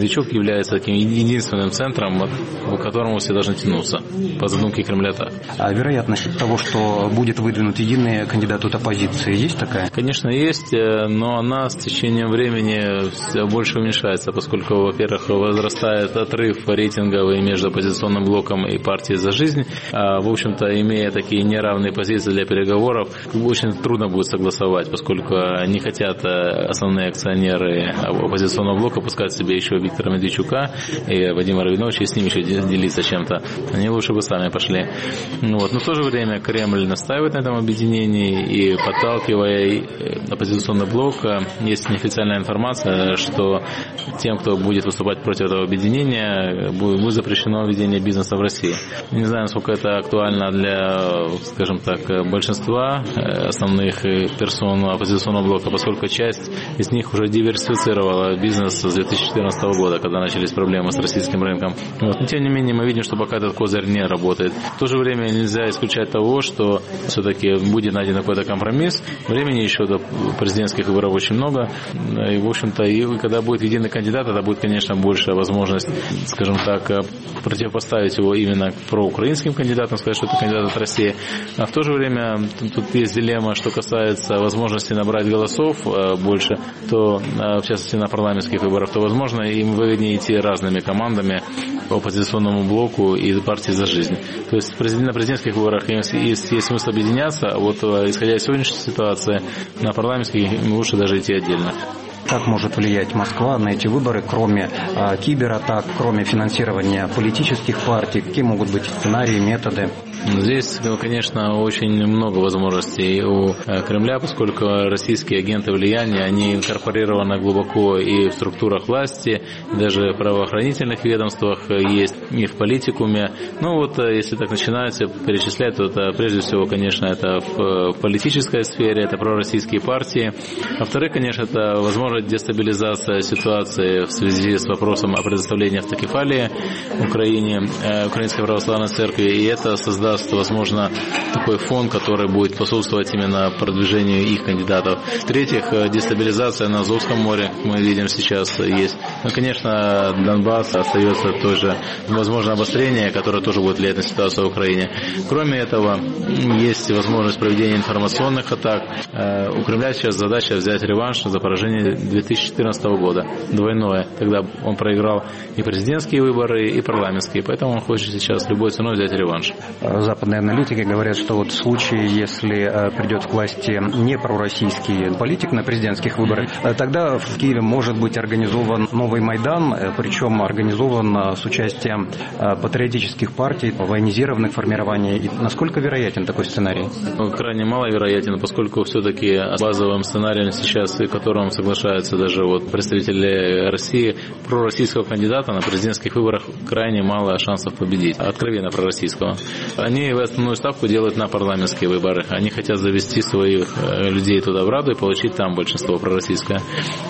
S12: является таким единственным центром, к которому все должны тянуться. По задумке Кремля так.
S9: А вероятность того, что будет выдвинут единый кандидат от оппозиции, есть такая?
S12: Конечно, есть, но она с течением времени все больше уменьшается, поскольку, во-первых, возрастает отрыв рейтинговый между оппозиционным блоком и партией «За жизнь». А, в общем-то, имея такие неравные позиции для переговоров, очень трудно будет согласовать, поскольку не хотят основные акционеры оппозиционного блока пускать себе еще Виктора Медведчука и Вадима Рабиновича и с ними еще делиться чем-то. Они лучше бы сами пошли. Вот. Но в то же время Кремль настаивает на этом объединении и, подталкивая оппозиционный блок, есть неофициальная информация, что тем, кто будет выступать против этого объединения, будет запрещено ведение бизнеса в России. Не знаю, насколько это актуально для, скажем так, большинства основных персон оппозиционного блока, поскольку часть из них уже диверсифицировала бизнес с две тысячи четырнадцатого года, когда начались проблемы с российским рынком. Вот. Но тем не менее мы видим, что пока этот козырь не работает. В то же время нельзя исключать того, что все-таки будет найден какой-то компромисс. Времени еще до президентских выборов очень много. И, в общем-то, и когда будет единый кандидат, это будет, конечно, большая возможность, скажем так, противопоставить его именно проукраинским кандидатам, сказать, что это кандидат от России. А в то же время тут есть дилемма, что касается возможности набрать голосов больше, то, в частности, на парламентских выборах, то, возможно, им выгоднее идти разными командами по оппозиционному блоку и партии «За жизнь». То есть на президентских выборах есть, есть смысл объединяться, а вот исходя из сегодняшней ситуации, на парламентских им лучше даже идти отдельно.
S9: Как может влиять Москва на эти выборы, кроме э, кибератак, кроме финансирования политических партий? Какие могут быть сценарии, методы?
S12: Здесь, конечно, очень много возможностей у Кремля, поскольку российские агенты влияния, они инкорпорированы глубоко и в структурах власти, даже в правоохранительных ведомствах есть, и в политикуме. Ну вот, если так начинается перечислять, то это, прежде всего, конечно, это в политической сфере, это пророссийские партии. Во-вторых, конечно, это возможность дестабилизация ситуации в связи с вопросом о предоставлении автокефалии Украине, Украинской православной церкви, и это создаст возможно, такой фон, который будет способствовать именно продвижению их кандидатов. В-третьих, дестабилизация на Азовском море, мы видим сейчас, есть. Ну, конечно, Донбасс остается тоже, возможно, обострение, которое тоже будет влиять на ситуацию в Украине. Кроме этого, есть возможность проведения информационных атак. У Кремля сейчас задача взять реванш за поражение две тысячи четырнадцатого года, двойное. Тогда он проиграл и президентские выборы, и парламентские, поэтому он хочет сейчас любой ценой взять реванш.
S9: Западные аналитики говорят, что вот в случае, если придет к власти не пророссийский политик на президентских выборах, тогда в Киеве может быть организован новый Майдан, причем организован с участием патриотических партий, военизированных формирований. И насколько вероятен такой сценарий?
S12: Крайне маловероятен, поскольку все-таки базовым сценарием сейчас, в котором соглашаются даже вот представители России, пророссийского кандидата на президентских выборах крайне мало шансов победить, откровенно пророссийского. Они основную ставку делают на парламентские выборы. Они хотят завести своих людей туда в Раду и получить там большинство пророссийское.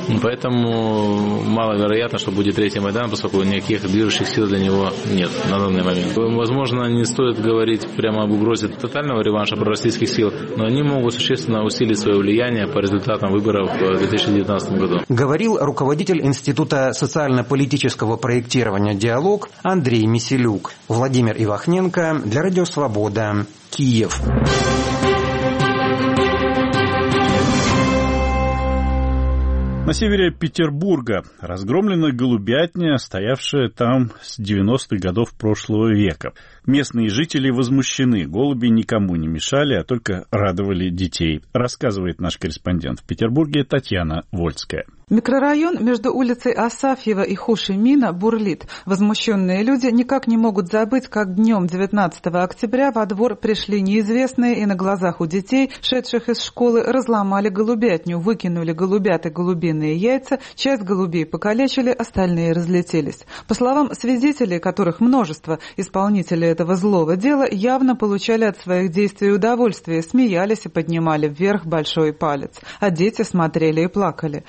S12: Поэтому маловероятно, что будет третий Майдан, поскольку никаких движущих сил для него нет на данный момент. Возможно, не стоит говорить прямо об угрозе тотального реванша пророссийских сил, но они могут существенно усилить свое влияние по результатам выборов в две тысячи девятнадцатом году.
S9: Говорил руководитель Института социально-политического проектирования «Диалог» Андрей Миселюк. Владимир Ивахненко для Радио Свобода, Киев.
S1: На севере Петербурга разгромлена голубятня, стоявшая там с девяностых годов прошлого века. Местные жители возмущены. Голуби никому не мешали, а только радовали детей. Рассказывает наш корреспондент в Петербурге Татьяна Вольская.
S13: Микрорайон между улицей Асафьева и Хошимина бурлит. Возмущенные люди никак не могут забыть, как днем девятнадцатого октября во двор пришли неизвестные и на глазах у детей, шедших из школы, разломали голубятню, выкинули голубят и голубиные яйца, часть голубей покалечили, остальные разлетелись. По словам свидетелей, которых множество, исполнители этого злого дела явно получали от своих действий удовольствие, смеялись и поднимали вверх большой палец. А дети смотрели и плакали. Владелец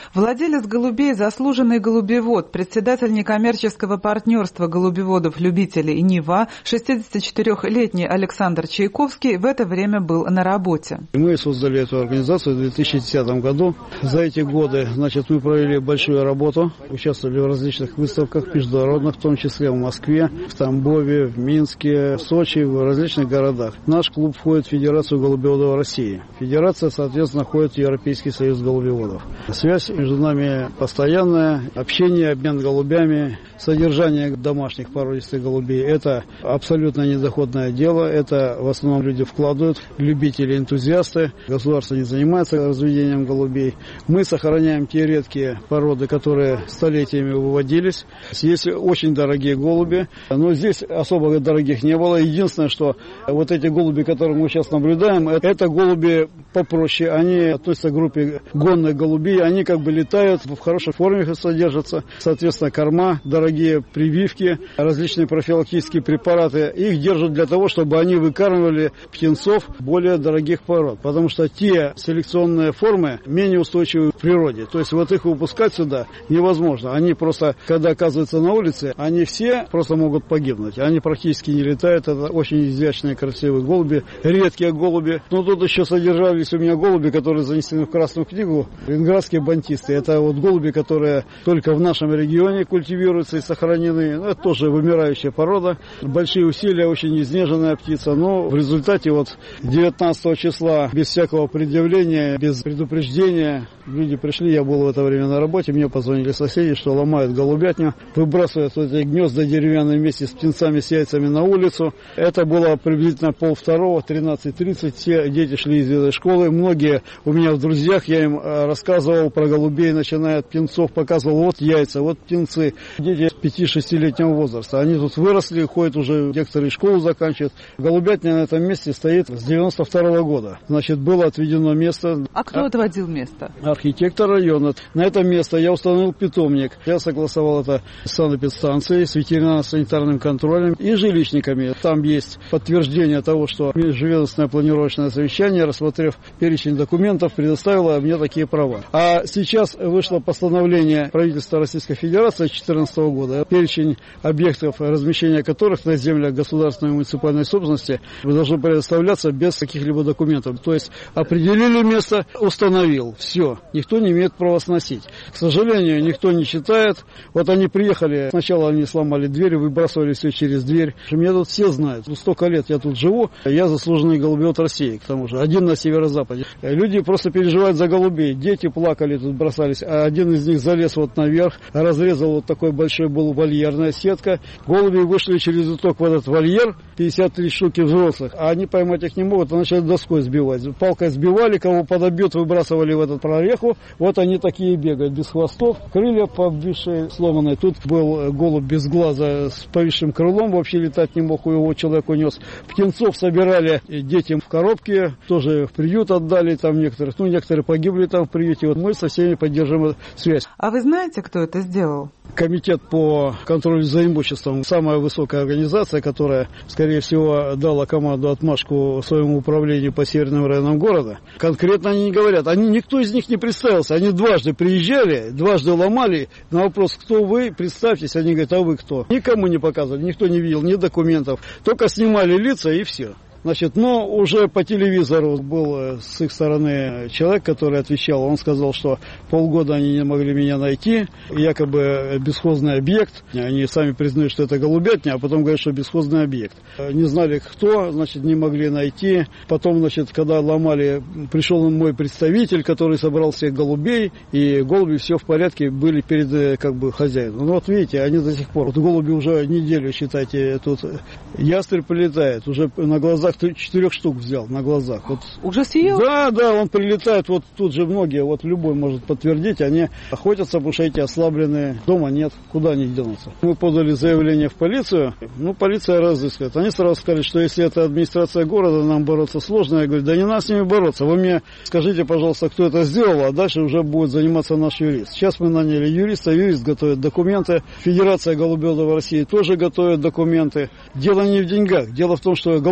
S13: Владелец голубей, заслуженный голубевод, председатель некоммерческого партнерства голубеводов-любителей «Нева», шестидесятичетырёхлетний Александр Чайковский в это время был на работе.
S14: Мы создали эту организацию в две тысячи десятом году. За эти годы, значит, мы провели большую работу, участвовали в различных выставках международных, в том числе в Москве, в Тамбове, в Минске, в Сочи, в различных городах. Наш клуб входит в Федерацию голубеводов России. Федерация, соответственно, входит в Европейский союз голубеводов. Связь между нами постоянная, общение, обмен голубями, содержание домашних породистых голубей – это абсолютно недоходное дело. Это в основном люди вкладывают, любители, энтузиасты. Государство не занимается разведением голубей. Мы сохраняем те редкие породы, которые столетиями выводились. Есть очень дорогие голуби, но здесь особо дорогих не было. Единственное, что вот эти голуби, которые мы сейчас наблюдаем, это голуби попроще. Они относятся к группе гонных голубей. Они как бы летают, в хорошей форме содержатся. Соответственно, корма, дорогие прививки, различные профилактические препараты. Их держат для того, чтобы они выкармливали птенцов более дорогих пород. Потому что те селекционные формы менее устойчивы в природе. То есть вот их выпускать сюда невозможно. Они просто, когда оказываются на улице, они все просто могут погибнуть. Они практически не летают. Это очень изящные, красивые голуби, редкие голуби. Но тут еще содержались у меня голуби, которые занесены в Красную книгу. Венгерские бантисты. Это вот голуби, которые только в нашем регионе культивируются и сохранены. Это тоже вымирающая порода. Большие усилия, очень изнеженная птица. Но в результате вот девятнадцатого числа без всякого предъявления, без предупреждения люди пришли, я был в это время на работе, мне позвонили соседи, что ломают голубятню, выбрасывают эти гнезда деревянные вместе с птенцами, с яйцами на улицу. Это было приблизительно полвторого, тринадцать тридцать. Все дети шли из этой школы. Многие у меня в друзьях, я им рассказывал про голубей, начиная от птенцов, показывал, вот яйца, вот птенцы. Дети пяти-шестилетнего возраста. Они тут выросли, ходят уже, некоторые школу заканчивают. Голубятня на этом месте стоит с девяносто второго года. Значит, было отведено место.
S13: А кто отводил место?
S14: Архитектор района. На это место я установил питомник. Я согласовал это с санэпидстанцией, с ветеринарно-санитарным контролем и жилищниками. Там есть подтверждение того, что межведомственное планировочное совещание, рассмотрев перечень документов, предоставило мне такие права. А сейчас вышло постановление правительства Российской Федерации две тысячи четырнадцатого года. Перечень объектов, размещения которых на землях государственной и муниципальной собственности должно предоставляться без каких-либо документов. То есть определили место, установил. Все. Никто не имеет права сносить. К сожалению, никто не читает. Вот они приехали, сначала они сломали дверь, выбрасывали все через дверь. Меня тут все знают. Столько лет я тут живу. Я заслуженный голубевод России, к тому же. Один на северо-западе. Люди просто переживают за голубей. Дети плакали, тут бросались. А один из них залез вот наверх, разрезал вот такой большой был вольерная сетка. Голуби вышли через уток в этот вольер, пятьдесят три штуки взрослых. А они поймать их не могут, а начали доской сбивать. Палкой сбивали, кого подобьют, выбрасывали в этот прореху. Вот они такие бегают, без хвостов, крылья повисшие, сломанные. Тут был голубь без глаза с повисшим крылом, вообще летать не мог, его человек унес. Птенцов собирали детям в коробке, тоже в приют отдали там некоторых. Ну, некоторые погибли там в приюте. Вот мы со всеми поддерживаем связь.
S13: А вы знаете, кто это сделал?
S14: Комитет по контролю за имуществом, самая высокая организация, которая, скорее всего, дала команду отмашку своему управлению по северным районам города. Конкретно они не говорят. Они, никто из них не представился. Они дважды приезжали, дважды ломали. На вопрос, кто вы, представьтесь, они говорят, а вы кто? Никому не показывали, никто не видел ни документов. Только снимали лица и все. Значит, но уже по телевизору был с их стороны человек, который отвечал. Он сказал, что полгода они не могли меня найти. Якобы бесхозный объект. Они сами признают, что это голубятня, а потом говорят, что бесхозный объект. Не знали, кто, значит, не могли найти. Потом, значит, когда ломали, пришел мой представитель, который собрал всех голубей. И голуби все в порядке были перед, как бы, хозяином. Ну вот видите, они до сих пор. Вот голуби уже неделю, считайте, тут ястреб прилетает. Уже на глазах четырех штук взял на глазах. Вот.
S13: Уже съел?
S14: Да, да, он прилетает, вот тут же многие, вот любой может подтвердить, они охотятся, потому что эти ослабленные, дома нет, куда они денутся. Мы подали заявление в полицию, ну, полиция разыскивает. Они сразу сказали, что если это администрация города, нам бороться сложно. Я говорю, да не надо с ними бороться, вы мне скажите, пожалуйста, кто это сделал, а дальше уже будет заниматься наш юрист. Сейчас мы наняли юриста, юрист готовит документы, Федерация голубеводов России тоже готовит документы. Дело не в деньгах, дело в том, что голуби-то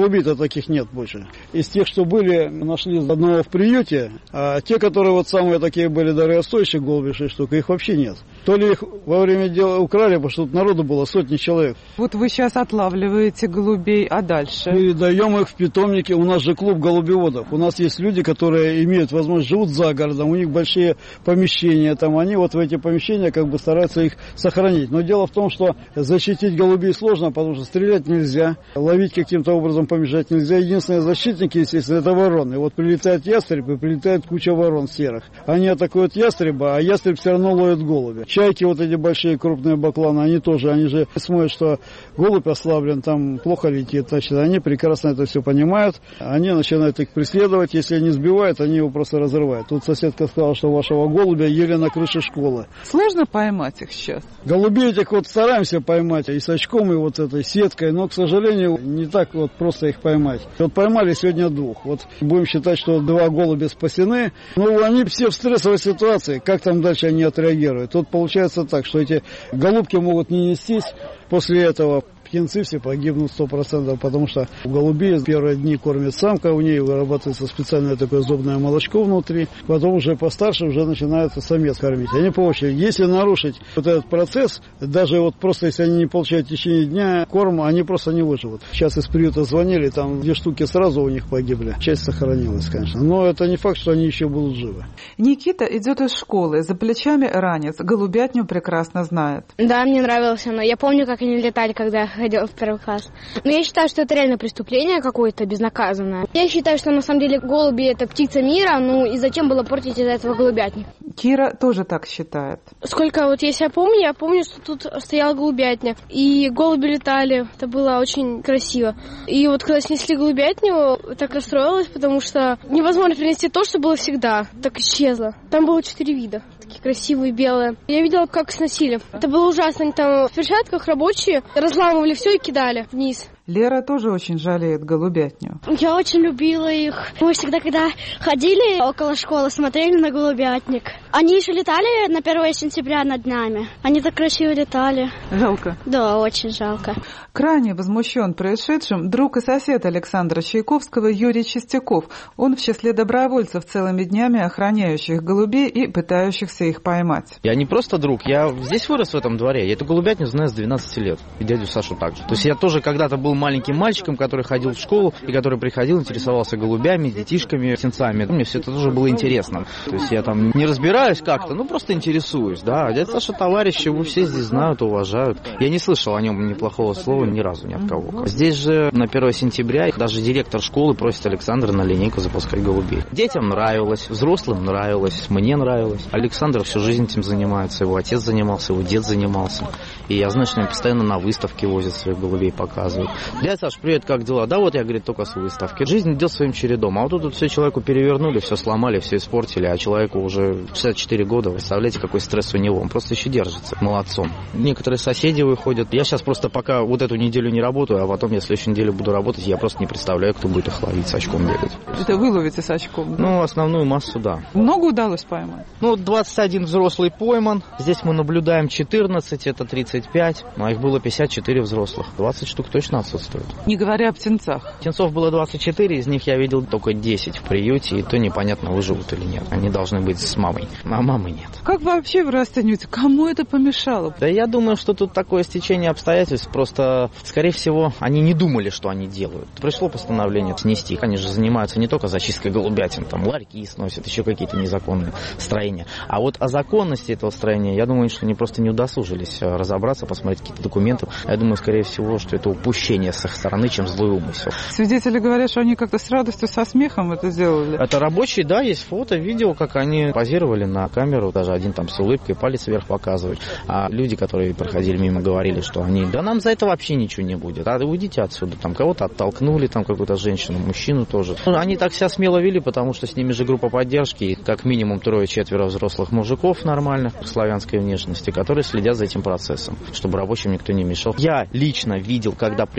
S14: таких нет больше. Из тех, что были, нашли одного в приюте, а те, которые вот самые такие были дорогостоящие голуби, шесть штук, их вообще нет. То ли их во время дела украли, потому что тут народу было сотни человек.
S13: Вот вы сейчас отлавливаете голубей, а дальше?
S14: Передаем их в питомники. У нас же клуб голубеводов. У нас есть люди, которые имеют возможность, живут за городом, у них большие помещения, там они вот в эти помещения как бы стараются их сохранить. Но дело в том, что защитить голубей сложно, потому что стрелять нельзя, ловить каким-то образом помешать нельзя. Единственные защитники, естественно, это вороны. Вот прилетает ястреб и прилетает куча ворон серых. Они атакуют ястреба, а ястреб все равно ловит голубя. Чайки, вот эти большие крупные бакланы, они тоже, они же смотрят, что голубь ослаблен, там плохо летит, значит, они прекрасно это все понимают. Они начинают их преследовать, если они сбивают, они его просто разрывают. Тут соседка сказала, что вашего голубя ели на крыше школы.
S13: Сложно поймать их сейчас?
S14: Голубей этих вот стараемся поймать и с очком, и вот этой сеткой, но, к сожалению, не так вот просто их поймать. Вот поймали сегодня двух. Вот будем считать, что два голубя спасены, но они все в стрессовой ситуации. Как там дальше они отреагируют? Тут получается так, что эти голубки могут не нестись после этого. Птенцы все погибнут сто процентов, потому что у голубей первые дни кормит самка, у нее вырабатывается специальное такое зубное молочко внутри, потом уже постарше уже начинается самец кормить. Они по очереди. Если нарушить вот этот процесс, даже вот просто если они не получают в течение дня корм, они просто не выживут. Сейчас из приюта звонили, там две штуки сразу у них погибли. Часть сохранилась, конечно, но это не факт, что они еще будут живы.
S13: Никита идет из школы, за плечами ранец, голубятню прекрасно знает.
S15: Да, мне нравилось оно. Я помню, как они летали, когда ходила в первый класс. Но я считаю, что это реально преступление какое-то безнаказанное. Я считаю, что на самом деле голуби — это птица мира, ну и зачем было портить из-за этого голубятню?
S13: Кира тоже так считает.
S16: Сколько вот я себя помню, я помню, что тут стояла голубятня, и голуби летали. Это было очень красиво. И вот когда снесли голубятню, так расстроилась, потому что невозможно принести то, что было всегда. Так исчезло. Там было четыре вида. Такие красивые, белые. Я видела, как сносили. Это было ужасно. Они там в перчатках рабочие разламывали все и кидали вниз.
S13: Лера тоже очень жалеет голубятню.
S17: Я очень любила их. Мы всегда, когда ходили около школы, смотрели на голубятник. Они еще летали на первое сентября над нами. Они так красиво летали.
S13: Жалко?
S17: Да, очень жалко.
S13: Крайне возмущен происшедшим друг и сосед Александра Чайковского Юрий Чистяков. Он в числе добровольцев целыми днями охраняющих голубей и пытающихся их поймать.
S18: Я не просто друг, я здесь вырос в этом дворе. Я эту голубятню знаю с двенадцати лет. И дядю Сашу также. То есть я тоже когда-то был маленьким мальчиком, который ходил в школу и который приходил, интересовался голубями, детишками, птенцами. Мне все это тоже было интересно. То есть я там не разбираюсь как-то, ну просто интересуюсь, да. А дядя Саша товарищ, его все здесь знают, уважают. Я не слышал о нем неплохого слова ни разу ни от кого. Здесь же на первое сентября даже директор школы просит Александра на линейку запускать голубей. Детям нравилось, взрослым нравилось, мне нравилось. Александр всю жизнь этим занимается, его отец занимался, его дед занимался. И я знаю, что они постоянно на выставке возят своих голубей, показывают. Дядя Саш, привет, как дела? Да вот я, говорит, только с выставки. Жизнь идет своим чередом. А вот тут все человеку перевернули, все сломали, все испортили, а человеку уже шестьдесят четыре года. Представляете, какой стресс у него. Он просто еще держится. Молодцом. Некоторые соседи выходят. Я сейчас просто пока вот эту неделю не работаю, а потом я в следующей неделе буду работать, я просто не представляю, кто будет их ловить с очком бегать.
S13: Это вы ловите с очком? Да?
S18: Ну, основную массу, да.
S13: Много удалось поймать?
S18: Ну, двадцать один взрослый пойман. Здесь мы наблюдаем четырнадцать, это тридцать пять. Ну, а их было пятьдесят четыре взрослых. двадцать штук точно отсутствует.
S13: Не говоря о птенцах.
S18: Птенцов было двадцать четыре, из них я видел только десять в приюте, и то непонятно, выживут или нет. Они должны быть с мамой, а мамы нет.
S13: Как вообще вы расцениваете? Кому это помешало?
S18: Да я думаю, что тут такое стечение обстоятельств. Просто, скорее всего, они не думали, что они делают. Пришло постановление снести. Они же занимаются не только зачисткой голубятин, там ларьки сносят, еще какие-то незаконные строения. А вот о законности этого строения, я думаю, что они просто не удосужились разобраться, посмотреть какие-то документы. Я думаю, скорее всего, что это упущение с их стороны, чем злой умысел.
S13: Свидетели говорят, что они как-то с радостью, со смехом это сделали.
S18: Это рабочие, да, есть фото, видео, как они позировали на камеру, даже один там с улыбкой, палец вверх показывает. А люди, которые проходили мимо, говорили, что они, да нам за это вообще ничего не будет, а уйдите отсюда. Там кого-то оттолкнули, там какую-то женщину, мужчину тоже. Ну, они так себя смело вели, потому что с ними же группа поддержки, и как минимум трое-четверо взрослых мужиков нормальных, славянской внешности, которые следят за этим процессом, чтобы рабочим никто не мешал. Я лично видел, когда приезжали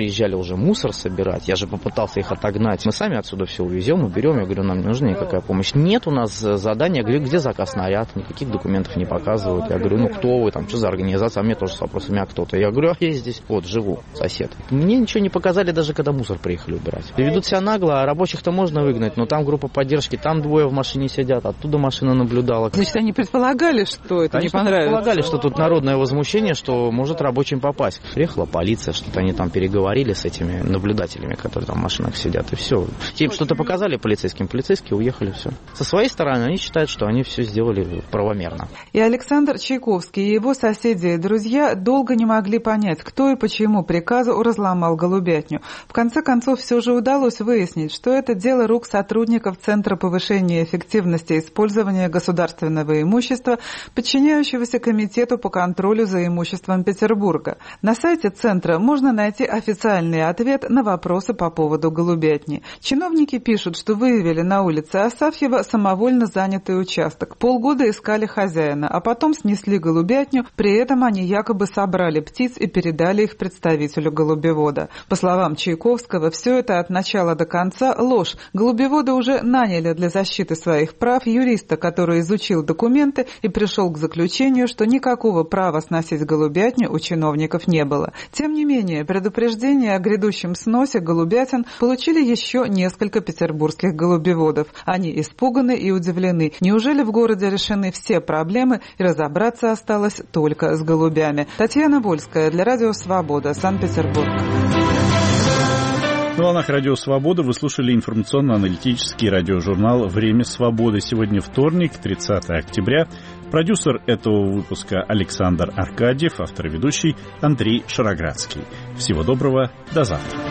S18: приезжали уже мусор собирать, я же попытался их отогнать. Мы сами отсюда все увезем, уберем. Я говорю, нам не нужна никакая помощь. Нет у нас задания. Я говорю, где заказ наряд? Никаких документов не показывают. Я говорю, ну кто вы там, что за организация? А мне тоже с вопросами, а кто то? Я говорю, а я здесь вот живу, сосед. Мне ничего не показали, даже когда мусор приехали убирать. И ведут себя нагло, а рабочих-то можно выгнать, но там группа поддержки, там двое в машине сидят, оттуда машина наблюдала.
S13: Значит, они предполагали, что это
S18: Конечно,
S13: не понравится?
S18: предполагали, что тут народное возмущение, что может рабочим попасть. Приехала полиция, что-то они там переговорили с этими наблюдателями, которые там в машинах сидят, и все. Им что-то показали полицейским, полицейские уехали, все. Со своей стороны они считают, что они все сделали правомерно.
S13: И Александр Чайковский и его соседи и друзья долго не могли понять, кто и почему приказу разломал голубятню. В конце концов, все же удалось выяснить, что это дело рук сотрудников Центра повышения эффективности использования государственного имущества, подчиняющегося Комитету по контролю за имуществом Петербурга. На сайте Центра можно найти официальный ответ на вопросы по поводу голубятни. Чиновники пишут, что выявили на улице Асафьева самовольно занятый участок. Полгода искали хозяина, а потом снесли голубятню, при этом они якобы собрали птиц и передали их представителю голубевода. По словам Чайковского, все это от начала до конца ложь. Голубеводы уже наняли для защиты своих прав юриста, который изучил документы и пришел к заключению, что никакого права сносить голубятню у чиновников не было. Тем не менее, предупреждение о грядущем сносе голубятин получили еще несколько петербургских голубеводов. Они испуганы и удивлены. Неужели в городе решены все проблемы и разобраться осталось только с голубями? Татьяна Вольская для Радио Свобода, Санкт-Петербург.
S1: На волнах Радио Свобода вы слушали информационно-аналитический радиожурнал «Время свободы». Сегодня вторник, тридцатое октября. Продюсер этого выпуска Александр Аркадьев, автор и ведущий Андрей Шароградский. Всего доброго, до завтра.